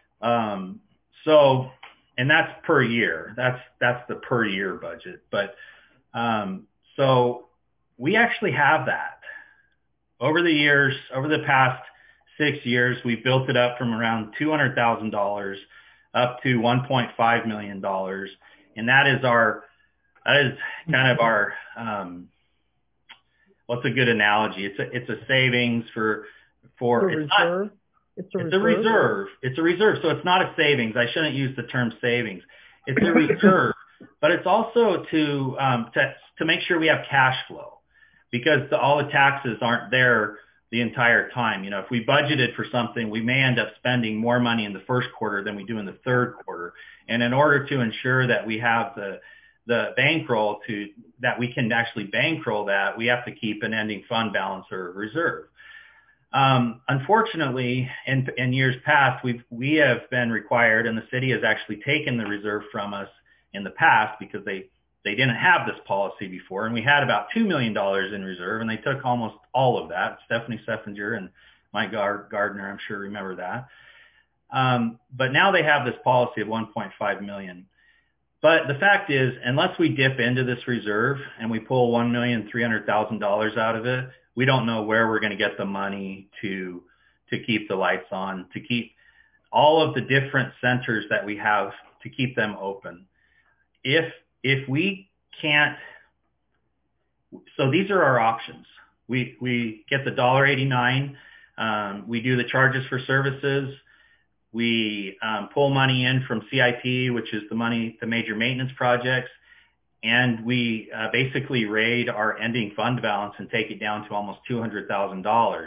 So, and that's per year. That's the per year budget. But so we actually have that. Over the years, over the past 6 years, we've built it up from around $200,000 up to $1.5 million. And that is kind of our, what's a good analogy? It's a savings for reserve. It's a reserve. It's a reserve. So it's not a savings. I shouldn't use the term savings. It's a reserve, but it's also to make sure we have cash flow, because all the taxes aren't there the entire time. You know, if we budgeted for something, we may end up spending more money in the first quarter than we do in the third quarter. And in order to ensure that we have the bankroll that we can actually bankroll that, we have to keep an ending fund balance or a reserve. Unfortunately, in years past, we have been required, and the city has actually taken the reserve from us in the past because they didn't have this policy before, and we had about $2 million in reserve, and they took almost all of that. Stephanie Seffinger and Mike Gardner, I'm sure, remember that. But now they have this policy of $1.5 million. But the fact is, unless we dip into this reserve and we pull $1,300,000 out of it, we don't know where we're going to get the money to keep the lights on, to keep all of the different centers that we have, to keep them open. If we can't, so these are our options. We get the $1.89 We do the charges for services. We pull money in from CIP, which is the major maintenance projects. And we basically raid our ending fund balance and take it down to almost $200,000.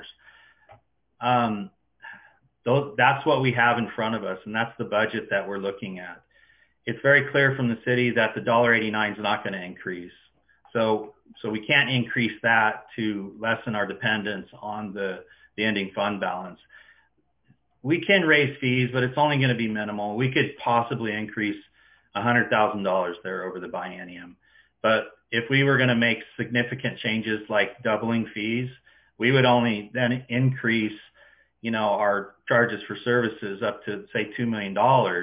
That's what we have in front of us, and that's the budget that we're looking at. It's very clear from the city that the $1.89 is not going to increase. So we can't increase that to lessen our dependence on the ending fund balance. We can raise fees, but it's only going to be minimal. We could possibly increase $100,000 there over the biennium. But if we were going to make significant changes like doubling fees, we would only then increase, our charges for services up to, say, $2 million.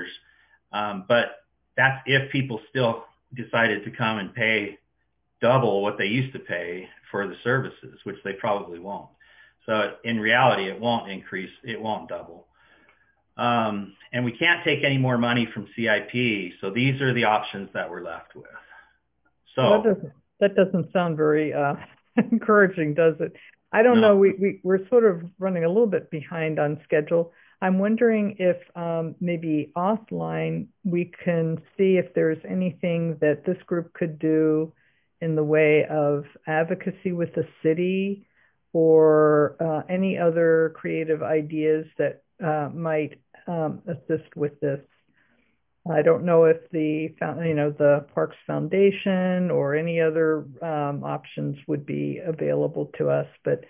But that's if people still decided to come and pay double what they used to pay for the services, which they probably won't. So in reality, it won't increase. It won't double. And we can't take any more money from CIP. So these are the options that we're left with. So well, that doesn't sound very encouraging, does it? I don't know. We're sort of running a little bit behind on schedule. I'm wondering if maybe offline we can see if there's anything that this group could do in the way of advocacy with the city or any other creative ideas that might assist with this. I don't know if the Parks Foundation or any other options would be available to us, but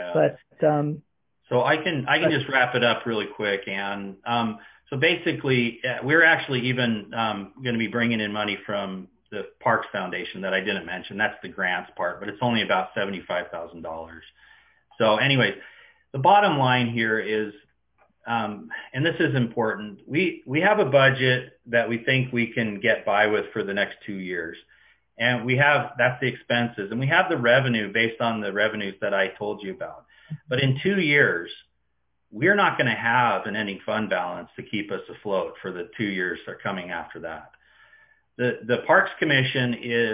so I can just wrap it up really quick, Ann. So basically, we're actually even going to be bringing in money from the Parks Foundation that I didn't mention. That's the grants part, but it's only about $75,000. So anyways, the bottom line here is, and this is important, we have a budget that we think we can get by with for the next 2 years. And that's the expenses. And we have the revenue based on the revenues that I told you about. But in 2 years, we're not going to have an ending fund balance to keep us afloat for the 2 years that are coming after that. The Parks Commission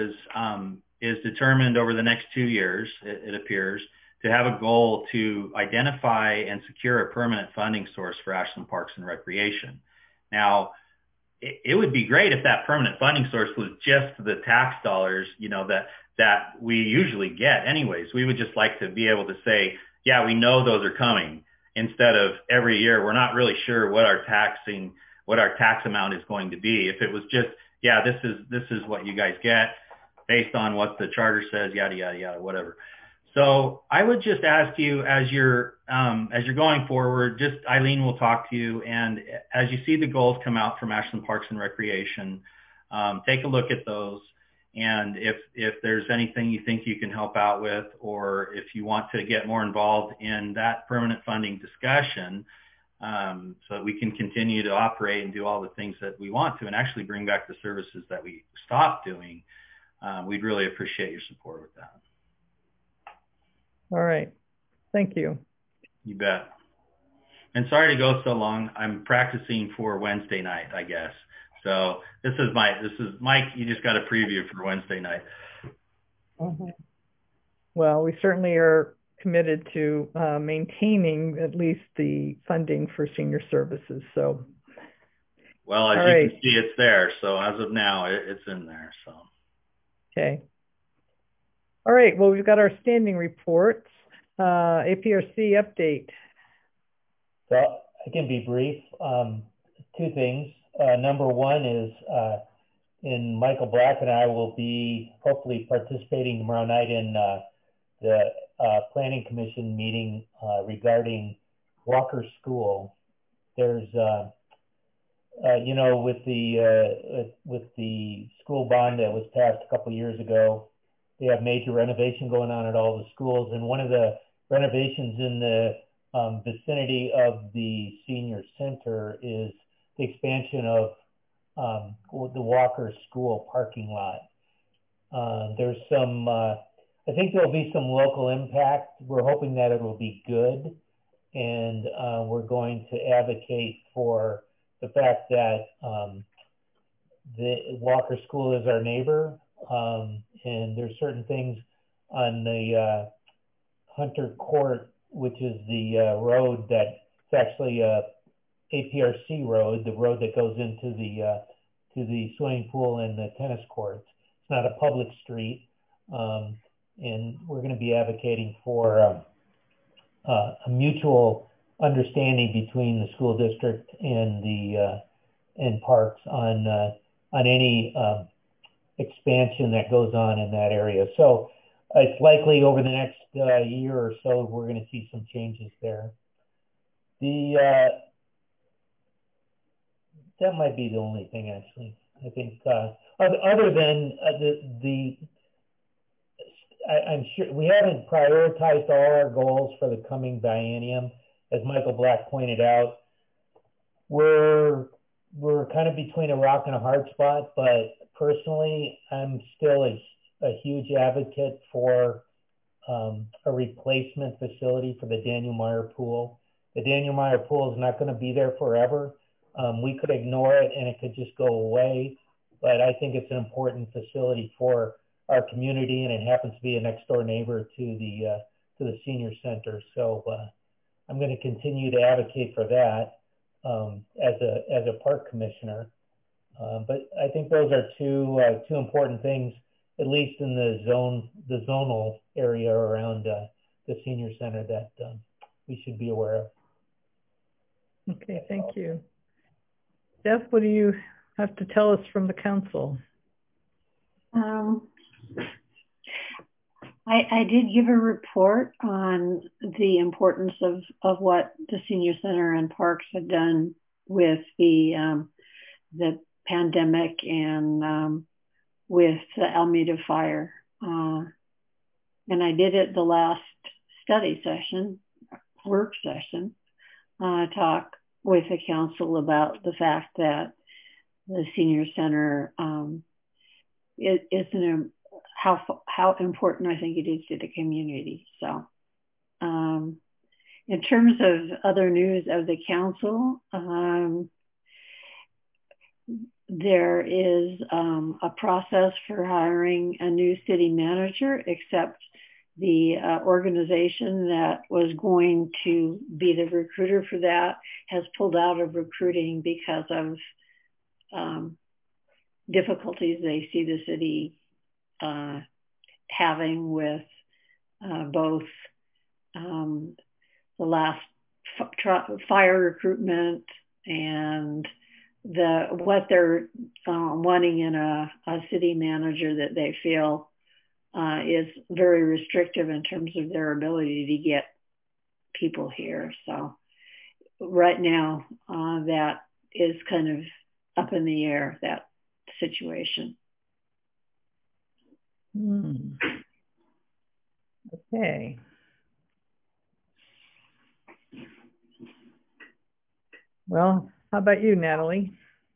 is determined over the next 2 years, it appears, to have a goal to identify and secure a permanent funding source for Ashland Parks and Recreation. Now, it would be great if that permanent funding source was just the tax dollars, that we usually get anyways. We would just like to be able to say, yeah, we know those are coming, instead of every year we're not really sure what our tax amount is going to be. If it was just, yeah, this is what you guys get based on what the charter says, yada, yada, yada, whatever. So I would just ask you, as you're going forward, just Eileen will talk to you, and as you see the goals come out from Ashland Parks and Recreation, take a look at those. And if there's anything you think you can help out with, or if you want to get more involved in that permanent funding discussion, so that we can continue to operate and do all the things that we want to, and actually bring back the services that we stopped doing, we'd really appreciate your support with that. All right. Thank you. You bet. And sorry to go so long. I'm practicing for Wednesday night, I guess. So this is Mike. You just got a preview for Wednesday night. Mm-hmm. Well, we certainly are committed to maintaining at least the funding for senior services. So, well, as you can see, it's there. So as of now, it's in there. So, okay. All right. Well, we've got our standing reports. APRC update. So I can be brief. 2 things. Number one is, Michael Black and I will be hopefully participating tomorrow night in the Planning Commission meeting regarding Walker School. There's, with the school bond that was passed a couple of years ago, they have major renovation going on at all the schools, and one of the renovations in the vicinity of the senior center is the expansion of the Walker School parking lot. There's some, I think there'll be some local impact. We're hoping that it will be good, and we're going to advocate for the fact that the Walker School is our neighbor. And there's certain things on the Hunter Court which is the road that it's actually APRC road, the road that goes into the swimming pool and the tennis courts. It's not a public street, and we're going to be advocating for a mutual understanding between the school district and the and parks on any expansion that goes on in that area. So it's likely over the next year or so we're going to see some changes there. That might be the only thing, actually. I think other than I'm sure we haven't prioritized all our goals for the coming biennium. As Michael Black pointed out, we're kind of between a rock and a hard spot, but personally, I'm still a huge advocate for a replacement facility for the Daniel Meyer Pool. The Daniel Meyer Pool is not going to be there forever. We could ignore it and it could just go away, but I think it's an important facility for our community, and it happens to be a next door neighbor to the senior center. So I'm going to continue to advocate for that as a park commissioner. But I think those are two important things, at least in the zonal area around the senior center that we should be aware of. Okay, thank you. Steph, what do you have to tell us from the council? I did give a report on the importance of what the senior center and parks had done with the pandemic and with the Alameda fire. And I did it the last work session, talk with the council about the fact that the senior center how important I think it is to the community. So in terms of other news of the council, there is a process for hiring a new city manager, except the organization that was going to be the recruiter for that has pulled out of recruiting because of difficulties they see the city having with both the last fire recruitment and what they're wanting in a city manager that they feel is very restrictive in terms of their ability to get people here. So right now that is kind of up in the air, that situation. Okay. Well, how about you, Natalie?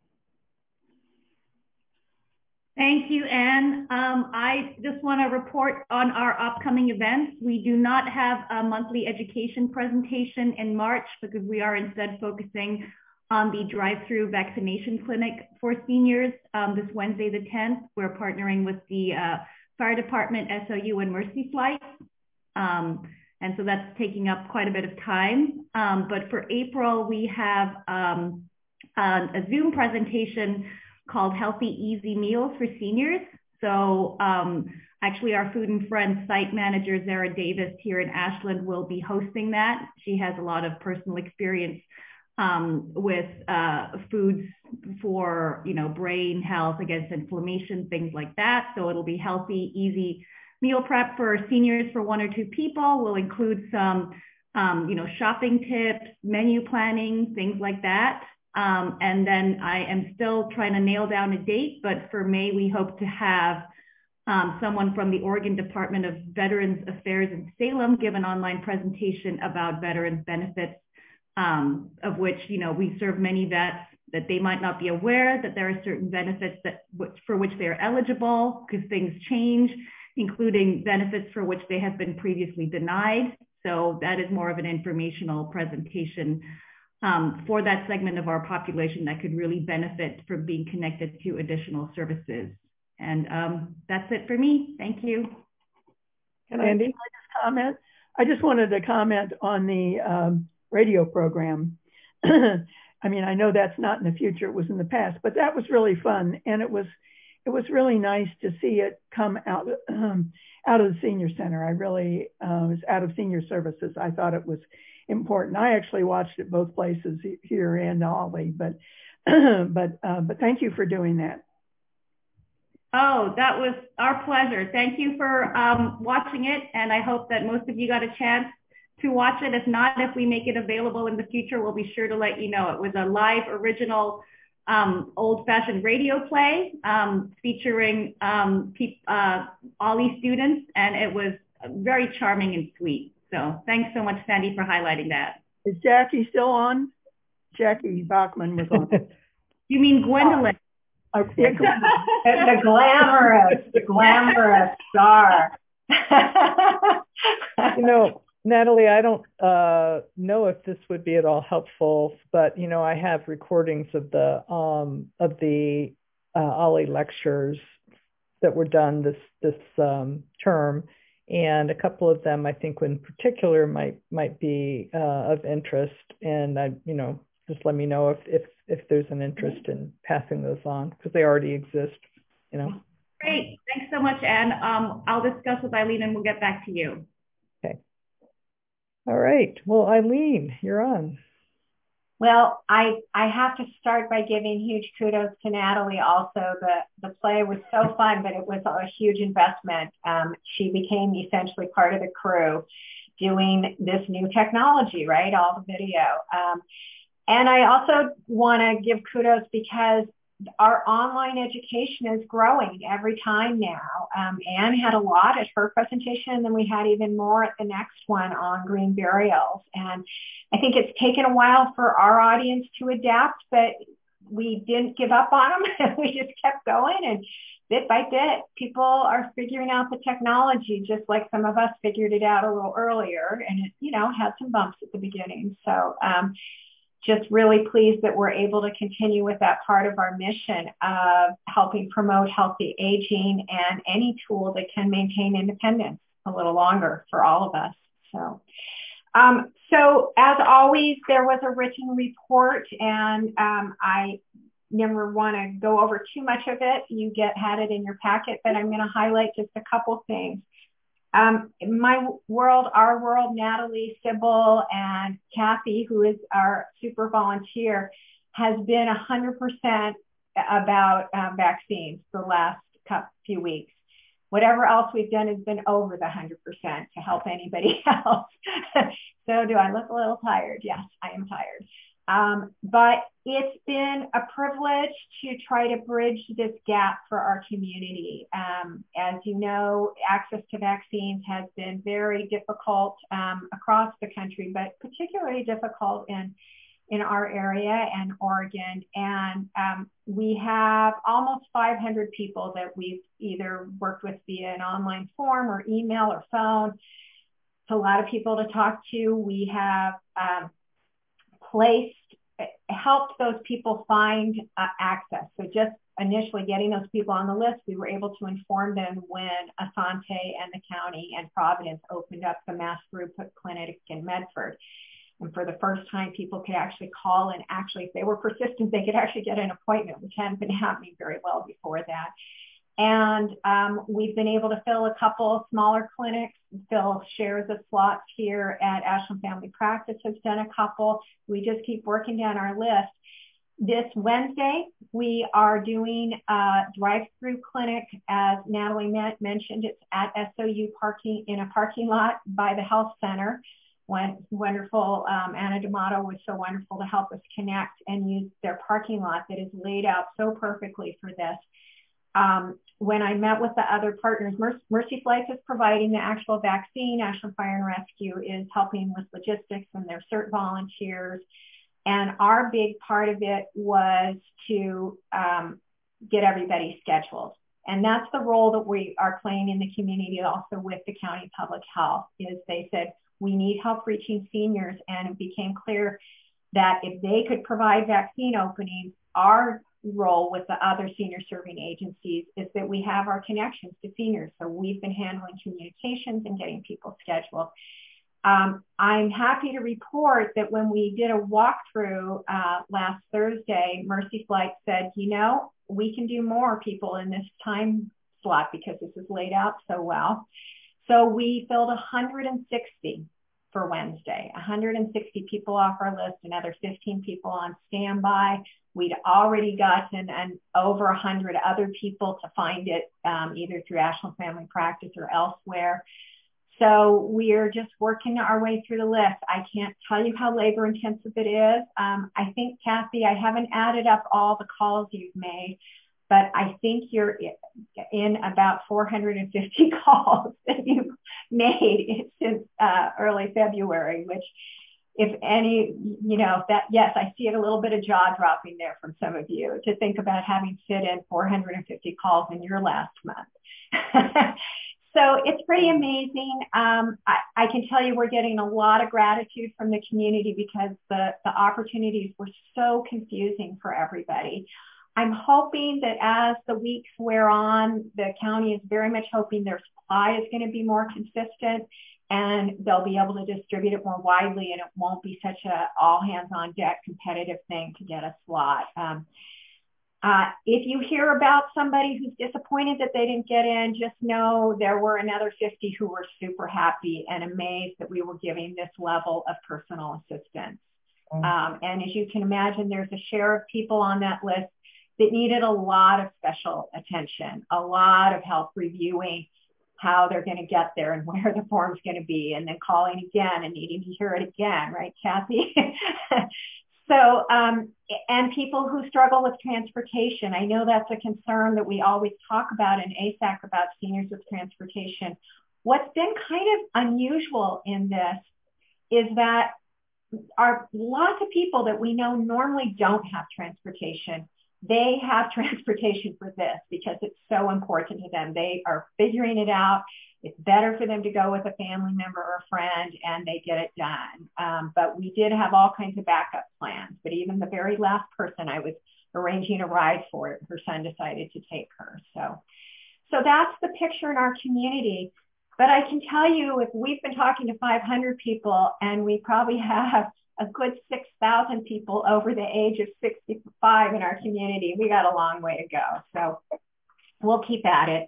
Thank you, Anne. I just want to report on our upcoming events. We do not have a monthly education presentation in March because we are instead focusing on the drive-through vaccination clinic for seniors this Wednesday, the 10th. We're partnering with the Fire Department, SOU, and Mercy Flight. And so that's taking up quite a bit of time. But for April, we have a Zoom presentation called Healthy Easy Meals for Seniors. So actually our Food and Friends site manager, Zara Davis here in Ashland, will be hosting that. She has a lot of personal experience with foods for, brain health, against inflammation, things like that. So it'll be healthy, easy meal prep for seniors for 1 or 2 people. We'll include some, shopping tips, menu planning, things like that. And then I am still trying to nail down a date, but for May, we hope to have someone from the Oregon Department of Veterans Affairs in Salem give an online presentation about veterans benefits, of which, we serve many vets, that they might not be aware that there are certain benefits for which they are eligible because things change, including benefits for which they have been previously denied. So that is more of an informational presentation for that segment of our population that could really benefit from being connected to additional services. And that's it for me. Thank you. Can I just comment? I just wanted to comment on the radio program. I mean, I know that's not in the future, it was in the past, but that was really fun. And it was really nice to see it come out of the senior center. I really was out of senior services. I thought it was important. I actually watched it both places, here and Ollie, but thank you for doing that. Oh, that was our pleasure. Thank you for watching it, and I hope that most of you got a chance to watch it. If not, if we make it available in the future, we'll be sure to let you know. It was a live, original, old-fashioned radio play featuring Ollie students, and it was very charming and sweet. So thanks so much, Sandy, for highlighting that. Is Jackie still on? Jackie Bachman was on. You mean Gwendolyn? Okay. the glamorous star. You know, Natalie, I don't know if this would be at all helpful, but you know, I have recordings of the Ollie lectures that were done this term, and a couple of them I think in particular might be of interest, and I just let me know if there's an interest in passing those on, because they already exist, Great, thanks so much, Anne. I'll discuss with Eileen and we'll get back to you. Okay. All right. Well, Eileen, you're on. Well, I have to start by giving huge kudos to Natalie also. The play was so fun, but it was a huge investment. She became essentially part of the crew doing this new technology, right? All the video. And I also want to give kudos because our online education is growing every time now. Anne had a lot at her presentation, and then we had even more at the next one on green burials. And I think it's taken a while for our audience to adapt, but we didn't give up on them. We just kept going, and bit by bit, people are figuring out the technology, just like some of us figured it out a little earlier, and it, had some bumps at the beginning. So, just really pleased that we're able to continue with that part of our mission of helping promote healthy aging and any tool that can maintain independence a little longer for all of us. So as always, there was a written report, and I never want to go over too much of it. You had it in your packet, but I'm going to highlight just a couple things. Our world, Natalie, Sybil, and Kathy, who is our super volunteer, has been 100% about vaccines the last few weeks. Whatever else we've done has been over the 100% to help anybody else. So do I look a little tired? Yes, I am tired. But it's been a privilege to try to bridge this gap for our community. As you know, access to vaccines has been very difficult across the country, but particularly difficult in our area and Oregon. And we have almost 500 people that we've either worked with via an online form or email or phone. It's a lot of people to talk to. We have helped those people find access. So just initially getting those people on the list, we were able to inform them when Asante and the county and Providence opened up the mass throughput clinic in Medford. And for the first time, people could actually call, and actually, if they were persistent, they could actually get an appointment, which hadn't been happening very well before that. And we've been able to fill a couple smaller clinics. Phil shares of slots here at Ashland Family Practice has done a couple. We just keep working down our list. This Wednesday, we are doing a drive-through clinic. As Natalie mentioned, it's at SOU parking in a parking lot by the health center. Wonderful. Anna D'Amato was so wonderful to help us connect and use their parking lot that is laid out so perfectly for this. When I met with the other partners, Mercy Flights is providing the actual vaccine. Ashland Fire and Rescue is helping with logistics and their CERT volunteers. And our big part of it was to get everybody scheduled. And that's the role that we are playing in the community also with the county public health, is they said, we need help reaching seniors. And it became clear that if they could provide vaccine openings, our role with the other senior serving agencies is that we have our connections to seniors. So we've been handling communications and getting people scheduled. I'm happy to report that when we did a walkthrough last Thursday, Mercy Flight said, we can do more people in this time slot because this is laid out so well. So we filled 160 for Wednesday, 160 people off our list, another 15 people on standby. We'd already gotten over 100 other people to find it either through Ashland Family Practice or elsewhere. So we're just working our way through the list. I can't tell you how labor intensive it is. I think, Kathy, I haven't added up all the calls you've made, but I think you're in about 450 calls that you've made since early February, which, if any, yes, I see a little bit of jaw dropping there from some of you to think about having fit in 450 calls in your last month. So it's pretty amazing. I can tell you we're getting a lot of gratitude from the community because the opportunities were so confusing for everybody. I'm hoping that as the weeks wear on, the county is very much hoping their supply is going to be more consistent and they'll be able to distribute it more widely and it won't be such a all hands on deck competitive thing to get a slot. If you hear about somebody who's disappointed that they didn't get in, just know there were another 50 who were super happy and amazed that we were giving this level of personal assistance. And as you can imagine, there's a share of people on that list that needed a lot of special attention, a lot of help reviewing how they're going to get there and where the form's going to be, and then calling again and needing to hear it again, right, Kathy? So, and people who struggle with transportation. I know that's a concern that we always talk about in ASAC about seniors with transportation. What's been kind of unusual in this is that lots of people that we know normally don't have transportation. They have transportation for this because it's so important to them. They are figuring it out. It's better for them to go with a family member or a friend and they get it done. But we did have all kinds of backup plans. But even the very last person I was arranging a ride for, her son decided to take her. So that's the picture in our community. But I can tell you, if we've been talking to 500 people and we probably have a good 6,000 people over the age of 65 in our community, we got a long way to go. So we'll keep at it.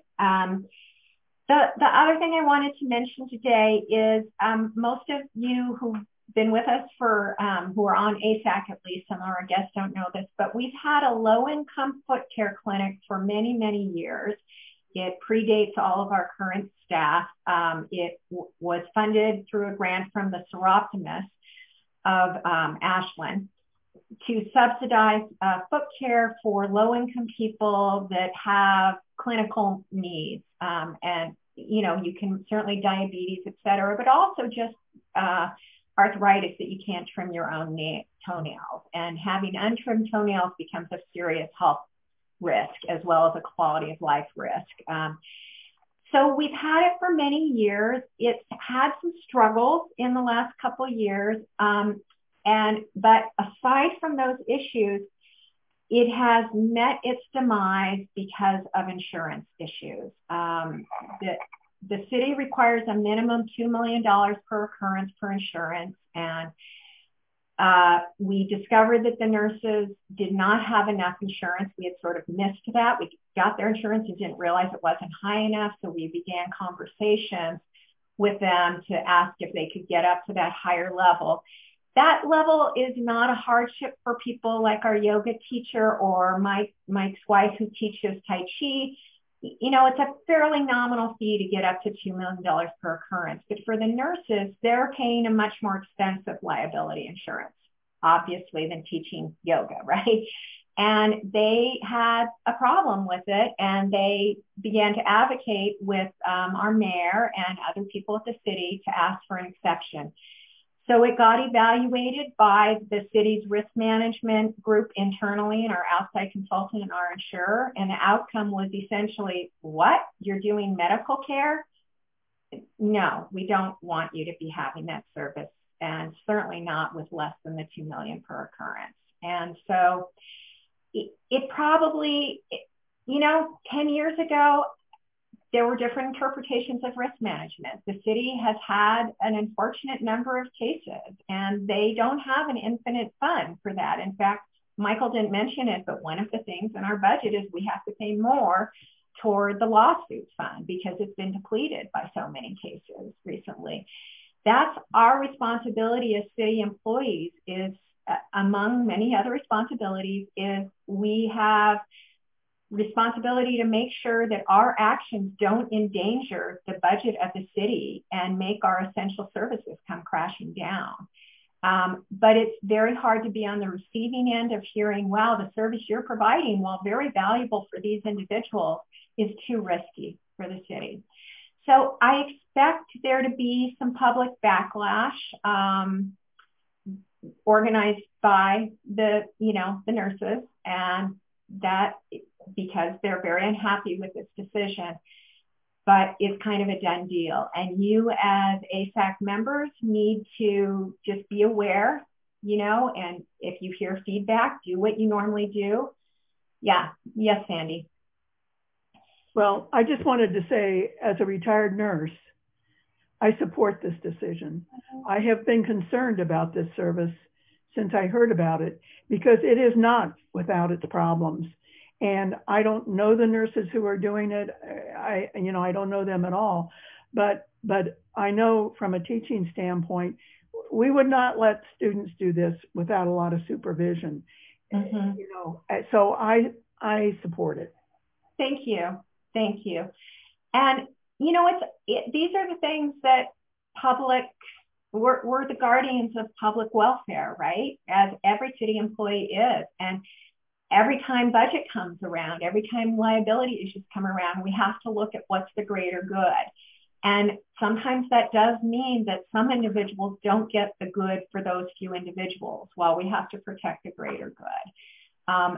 The other thing I wanted to mention today is most of you who've been with us for, who are on ASAC at least, some of our guests don't know this, but we've had a low-income foot care clinic for many, many years. It predates all of our current staff. It was funded through a grant from the Seroptimus of Ashland to subsidize foot care for low-income people that have clinical needs. And, you can certainly diabetes, et cetera, but also just arthritis that you can't trim your own toenails. And having untrimmed toenails becomes a serious health risk as well as a quality of life risk. So we've had it for many years. It's had some struggles in the last couple of years. But aside from those issues, it has met its demise because of insurance issues. The city requires a minimum $2 million per occurrence per insurance. And we discovered that the nurses did not have enough insurance. We had sort of missed that. We got their insurance and didn't realize it wasn't high enough. So we began conversations with them to ask if they could get up to that higher level. That level is not a hardship for people like our yoga teacher or Mike's wife who teaches Tai Chi. It's a fairly nominal fee to get up to $2 million per occurrence. But for the nurses, they're paying a much more expensive liability insurance, obviously, than teaching yoga, right? And they had a problem with it, and they began to advocate with our mayor and other people at the city to ask for an exception. So it got evaluated by the city's risk management group internally and our outside consultant and our insurer. And the outcome was essentially, what? You're doing medical care? No, we don't want you to be having that service, and certainly not with less than the $2 million per occurrence. And so it probably, 10 years ago, there were different interpretations of risk management. The city has had an unfortunate number of cases, and they don't have an infinite fund for that. In fact, Michael didn't mention it, but one of the things in our budget is we have to pay more toward the lawsuit fund because it's been depleted by so many cases recently. That's our responsibility as city employees, is among many other responsibilities, is we have responsibility to make sure that our actions don't endanger the budget of the city and make our essential services come crashing down. But it's very hard to be on the receiving end of hearing, wow, the service you're providing, while very valuable for these individuals, is too risky for the city. So I expect there to be some public backlash organized by the nurses, and that because they're very unhappy with this decision, but it's kind of a done deal. And you as ASAC members need to just be aware, and if you hear feedback, do what you normally do. Yeah. Yes, Sandy. Well, I just wanted to say, as a retired nurse, I support this decision. I have been concerned about this service since I heard about it, because it is not without its problems. And I don't know the nurses who are doing it. I don't know them at all. But I know from a teaching standpoint, we would not let students do this without a lot of supervision. So I support it. Thank you. Thank you. And these are the things that we're the guardians of public welfare, right? As every city employee is. And every time budget comes around, every time liability issues come around, we have to look at what's the greater good. And sometimes that does mean that some individuals don't get the good for those few individuals, while we have to protect the greater good.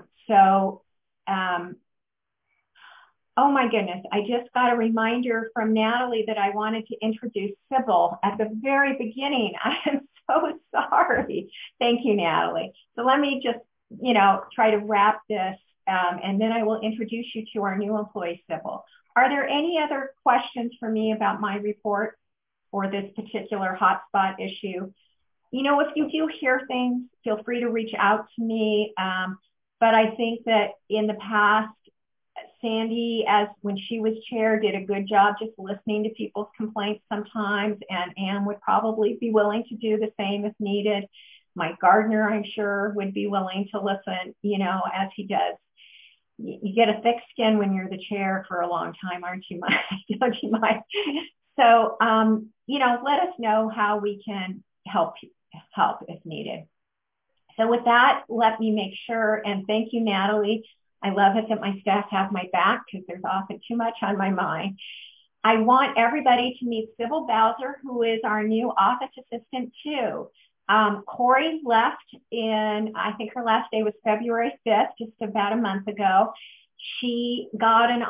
Oh my goodness, I just got a reminder from Natalie that I wanted to introduce Sybil at the very beginning. I am so sorry. Thank you, Natalie. So let me just, try to wrap this, and then I will introduce you to our new employee, Sybil. Are there any other questions for me about my report or this particular hotspot issue? If you do hear things, feel free to reach out to me. But I think that in the past, Sandy, when she was chair, did a good job just listening to people's complaints sometimes, and Anne would probably be willing to do the same if needed. Mike Gardner, I'm sure, would be willing to listen, as he does. You get a thick skin when you're the chair for a long time, aren't you, Mike? Don't you, Mike? So, let us know how we can help if needed. So with that, let me make sure, and thank you, Natalie. I love it that my staff have my back because there's often too much on my mind. I want everybody to meet Sybil Bowser, who is our new office assistant too. Corey left I think her last day was February 5th, just about a month ago. She got a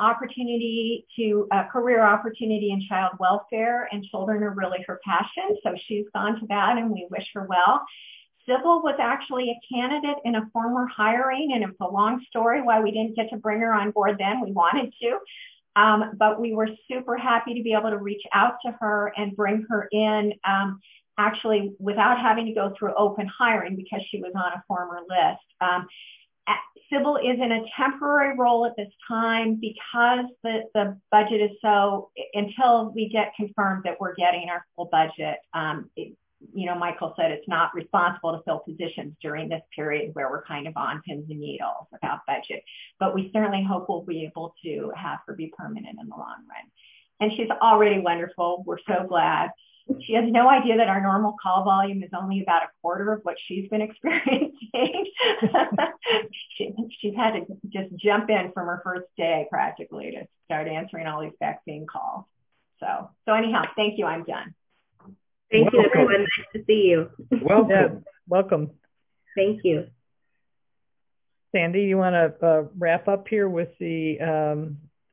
career opportunity in child welfare, and children are really her passion. So she's gone to that, and we wish her well. Sybil was actually a candidate in a former hiring, and it's a long story why we didn't get to bring her on board then. We wanted to, but we were super happy to be able to reach out to her and bring her in, actually without having to go through open hiring because she was on a former list. Sybil is in a temporary role at this time because the budget is until we get confirmed that we're getting our full budget. Michael said it's not responsible to fill positions during this period where we're kind of on pins and needles without budget. But we certainly hope we'll be able to have her be permanent in the long run. And she's already wonderful. We're so glad. She has no idea that our normal call volume is only about a quarter of what she's been experiencing. She's had to just jump in from her first day practically to start answering all these vaccine calls. So anyhow, thank you. I'm done. Thank you, everyone. Nice to see you. Welcome. Yeah, welcome. Thank you. Sandy, you want to wrap up here with the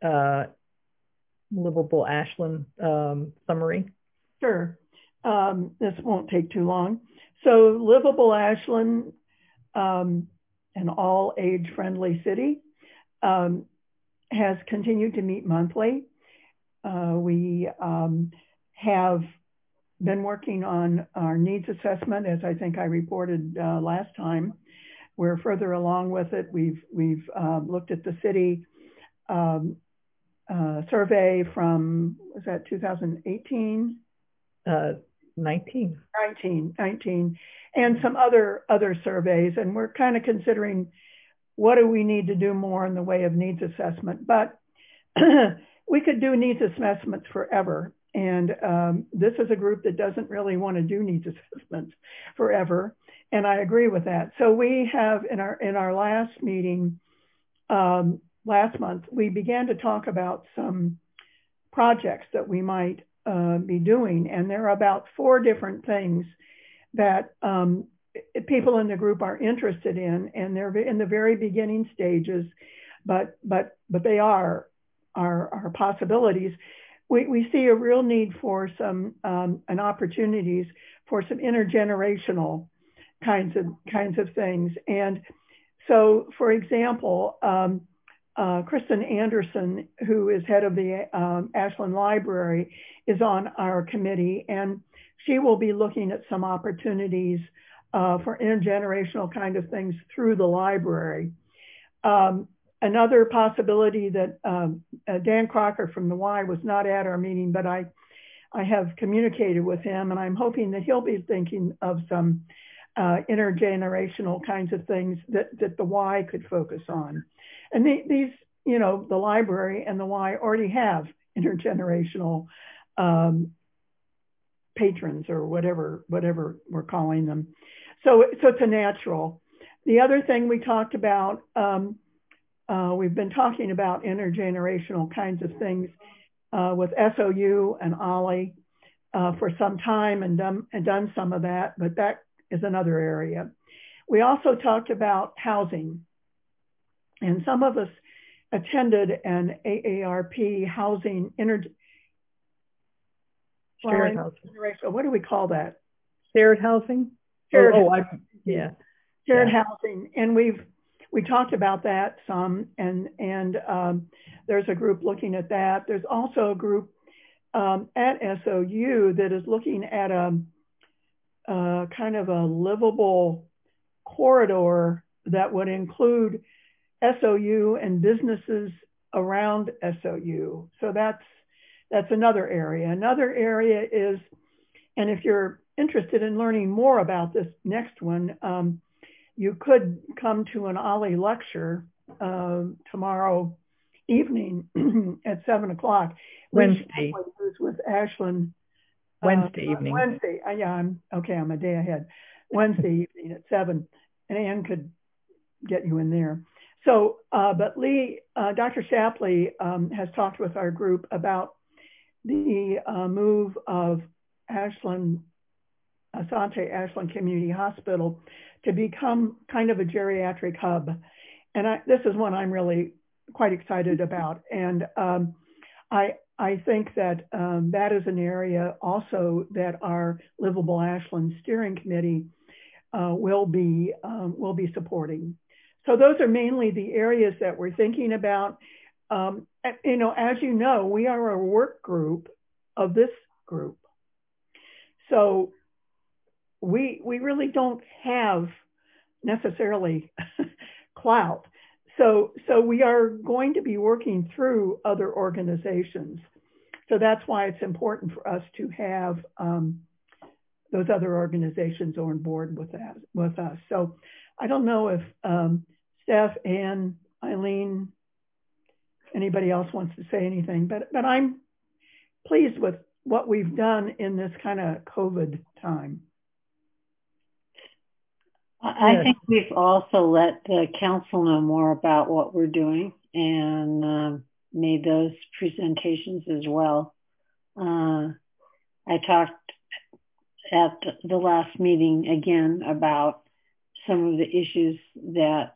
Livable Ashland summary? Sure. This won't take too long. So Livable Ashland, an all age friendly city, has continued to meet monthly. We have been working on our needs assessment, as I think I reported last time. We're further along with it. We've looked at the city survey from, was that 2018? 19, and some other surveys, and we're kind of considering what do we need to do more in the way of needs assessment. But we could do needs assessments forever, and this is a group that doesn't really want to do needs assessments forever, and I agree with that. So we have in our last meeting last month, we began to talk about some projects that we might be doing, and there are about 4 different things that people in the group are interested in, and they're in the very beginning stages, but they are possibilities. We see a real need for some and opportunities for some intergenerational kinds of things. And so, for example, Kristen Anderson, who is head of the Ashland Library, is on our committee, and she will be looking at some opportunities for intergenerational kind of things through the library. Another possibility that Dan Crocker from the Y was not at our meeting, but I have communicated with him, and I'm hoping that he'll be thinking of some intergenerational kinds of things that the Y could focus on. And these, you know, the library and the Y already have intergenerational patrons, or whatever we're calling them. So it's a natural. The other thing we talked about, we've been talking about intergenerational kinds of things with SOU and OLLI for some time, and done some of that, but that is another area. We also talked about housing, and some of us attended an AARP housing shared housing. What do we call that? Shared housing? Shared housing. And we talked about that some, and there's a group looking at that. There's also a group at SOU that is looking at a kind of a livable corridor that would include SOU and businesses around SOU. So that's another area. Another area is, and if you're interested in learning more about this next one, you could come to an OLLI lecture tomorrow evening at 7 o'clock. Wednesday. With Ashland. Wednesday evening. Wednesday. Yeah, I'm a day ahead. Wednesday evening at 7, and Ann could get you in there. So, but Dr. Shapley has talked with our group about the move of Asante Ashland Community Hospital to become kind of a geriatric hub. And this is one I'm really quite excited about. And I think that that is an area also that our Livable Ashland Steering Committee will be supporting. So those are mainly the areas that we're thinking about. You know, as you know, we are a work group of this group. So we really don't have necessarily clout. So we are going to be working through other organizations. So that's why it's important for us to have those other organizations on board with us. So I don't know if Steph, Ann, Eileen, anybody else wants to say anything, but I'm pleased with what we've done in this kind of COVID time. I think we've also let the council know more about what we're doing, and made those presentations as well. I talked at the last meeting again about some of the issues that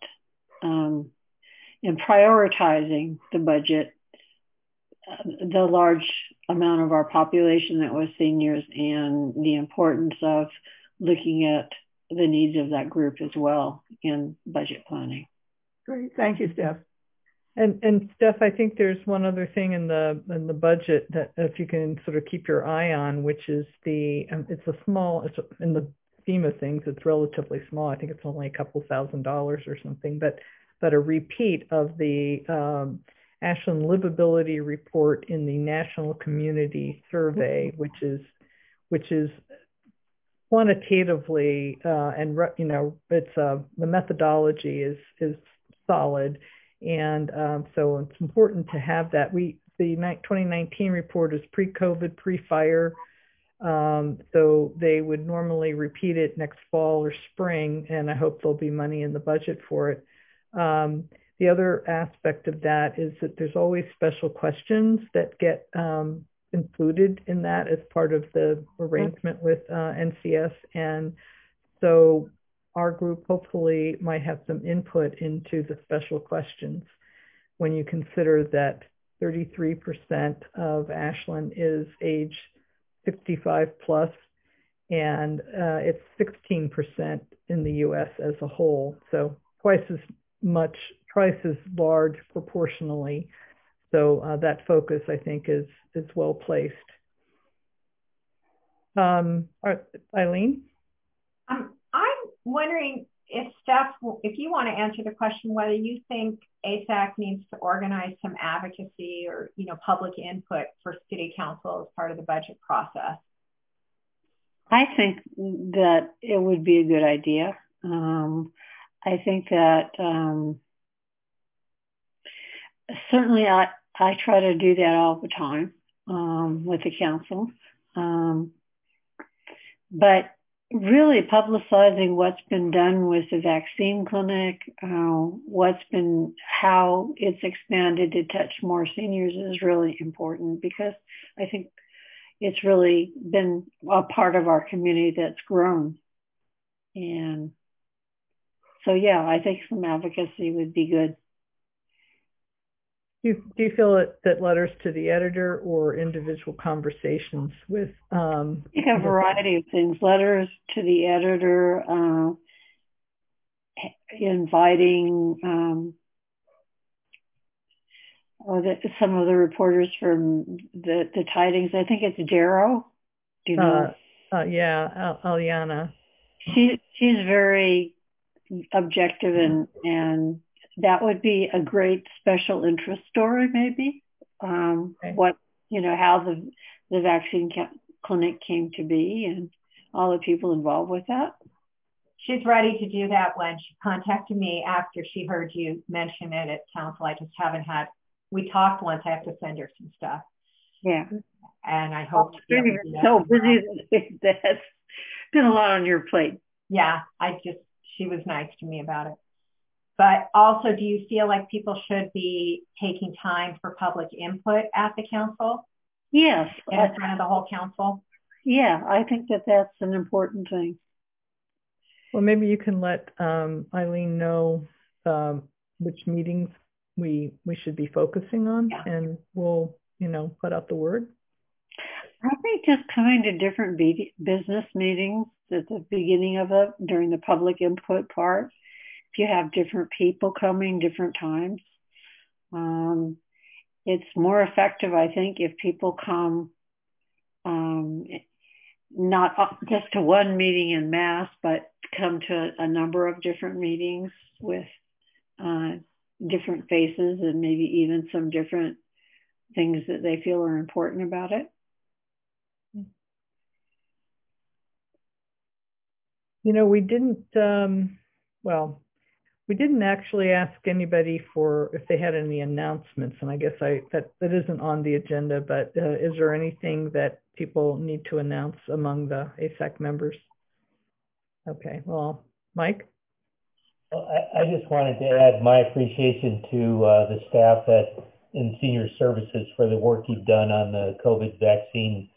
in prioritizing the budget, the large amount of our population that was seniors, and the importance of looking at the needs of that group as well in budget planning. Great. Thank you, Steph. And Steph, I think there's one other thing in the budget that if you can sort of keep your eye on, which is it's in the scheme of things, it's relatively small. I think it's only a couple $1,000s or something, but a repeat of the Ashland Livability Report in the National Community Survey, which is quantitatively and it's the methodology is solid. And so it's important to have that. The 2019 report is pre-COVID, pre-fire. So they would normally repeat it next fall or spring, and I hope there'll be money in the budget for it. The other aspect of that is that there's always special questions that get included in that as part of the arrangement with NCS. And so our group hopefully might have some input into the special questions when you consider that 33% of Ashland is age 65 plus, and it's 16% in the U.S. as a whole. So twice as large proportionally. So that focus, I think, is well placed. Eileen? I'm wondering if Steph, if you want to answer the question, whether you think ASAC needs to organize some advocacy or, public input for city council as part of the budget process. I think that it would be a good idea. I think that certainly I try to do that all the time with the council. But really publicizing what's been done with the vaccine clinic, how it's expanded to touch more seniors is really important, because I think it's really been a part of our community that's grown. And so, yeah, I think some advocacy would be good. Do you feel that letters to the editor or individual conversations with? I think a variety of things. Letters to the editor, inviting some of the reporters from the tidings. I think it's Darrow. Do you know? Yeah, Aliana. She's very objective and that would be a great special interest story, maybe. Okay. How the vaccine clinic came to be and all the people involved with that. She's ready to do that. When she contacted me after she heard you mention it at council, I just haven't we talked once. I have to send her some stuff. Yeah. And I hope you're so busy that that's been a lot on your plate. Yeah, she was nice to me about it. But also, do you feel like people should be taking time for public input at the council? Yes. In front of the whole council? Yeah, I think that that's an important thing. Well, maybe you can let Eileen know which meetings we should be focusing on, and we'll, put out the word. I think just coming to different business meetings at the beginning of it during the public input part. If you have different people coming different times, it's more effective, I think, if people come not just to one meeting en masse, but come to a number of different meetings with different faces and maybe even some different things that they feel are important about it. We didn't actually ask anybody for if they had any announcements, and I guess that isn't on the agenda, but is there anything that people need to announce among the ASAC members? Okay, well, Mike? Well, I just wanted to add my appreciation to the staff in Senior Services for the work you've done on the COVID vaccine.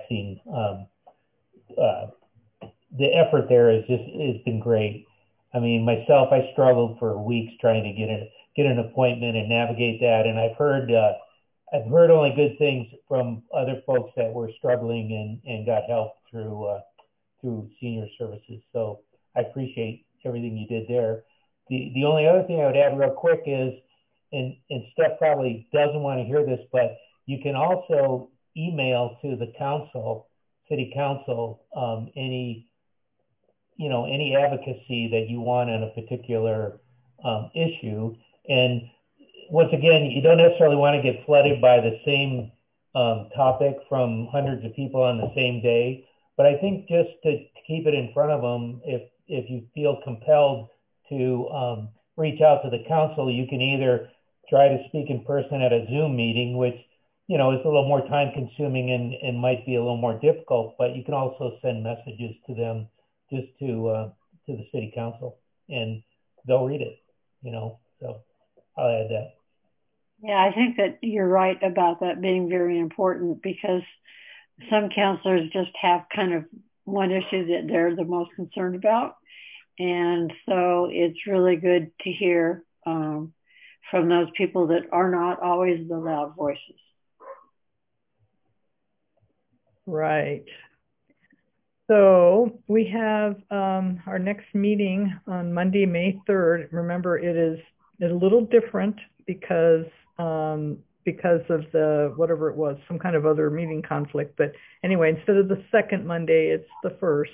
The effort there has been great. I mean, myself, I struggled for weeks trying to get an appointment and navigate that, and I've heard only good things from other folks that were struggling and got help through Senior Services. So I appreciate everything you did there. The only other thing I would add real quick is Steph probably doesn't want to hear this, but you can also email to the council, city council, any advocacy that you want on a particular issue. And once again, you don't necessarily want to get flooded by the same topic from hundreds of people on the same day. But I think just to keep it in front of them, if you feel compelled to reach out to the council, you can either try to speak in person at a Zoom meeting, which is a little more time consuming and might be a little more difficult, but you can also send messages to them, just to the city council, and they'll read it, so I'll add that. Yeah, I think that you're right about that being very important, because some counselors just have kind of one issue that they're the most concerned about. And so it's really good to hear from those people that are not always the loud voices. Right. So we have our next meeting on Monday, May 3rd. Remember, it is a little different because of the, whatever it was, some kind of other meeting conflict. But anyway, instead of the second Monday, it's the first.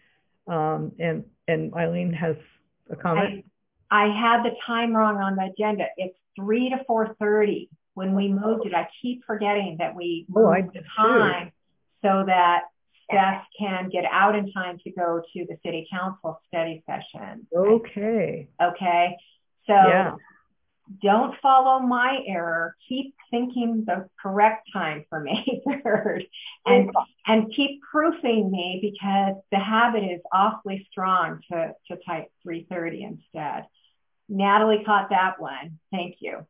And Eileen has a comment. I had the time wrong on the agenda. It's 3 to 4:30. When we moved it, I keep forgetting that we moved the time so that Steph can get out in time to go to the city council study session. Okay. Okay. So don't follow my error. Keep thinking the correct time for May 3rd, and keep proofing me, because the habit is awfully strong to type 3:30 instead. Natalie caught that one. Thank you.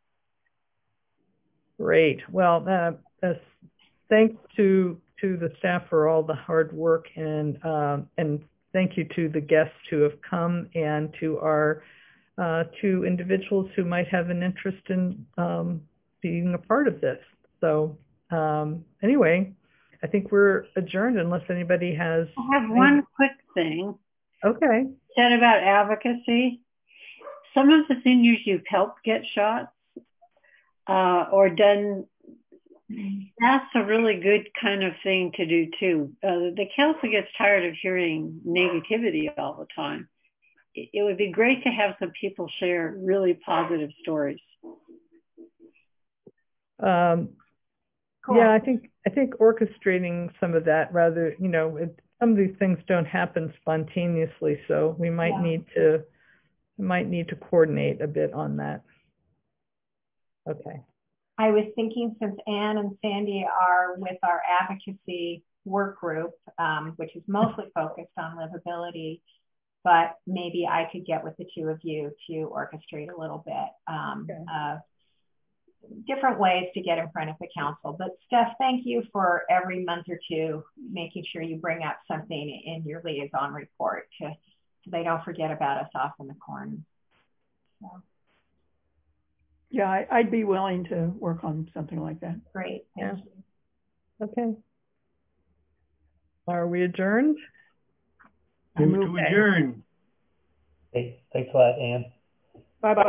Great. Well, thanks to the staff for all the hard work, and thank you to the guests who have come, and to our to individuals who might have an interest in being a part of this. So anyway, I think we're adjourned unless anybody has... I have one quick thing. Okay. Said about advocacy. Some of the seniors you've helped get shots or done, that's a really good kind of thing to do too. The council gets tired of hearing negativity all the time. It would be great to have some people share really positive stories. Cool. Yeah, I think orchestrating some of that, rather, some of these things don't happen spontaneously, so we might need to coordinate a bit on that. Okay. I was thinking, since Anne and Sandy are with our advocacy work group, which is mostly focused on livability, but maybe I could get with the two of you to orchestrate a little bit of different ways to get in front of the council. But Steph, thank you for every month or two making sure you bring up something in your liaison report so they don't forget about us off in the corner. So. Yeah, I'd be willing to work on something like that. Great. Thank you. Okay. Are we adjourned? Move to adjourn. Hey, thanks a lot, Anne. Bye-bye.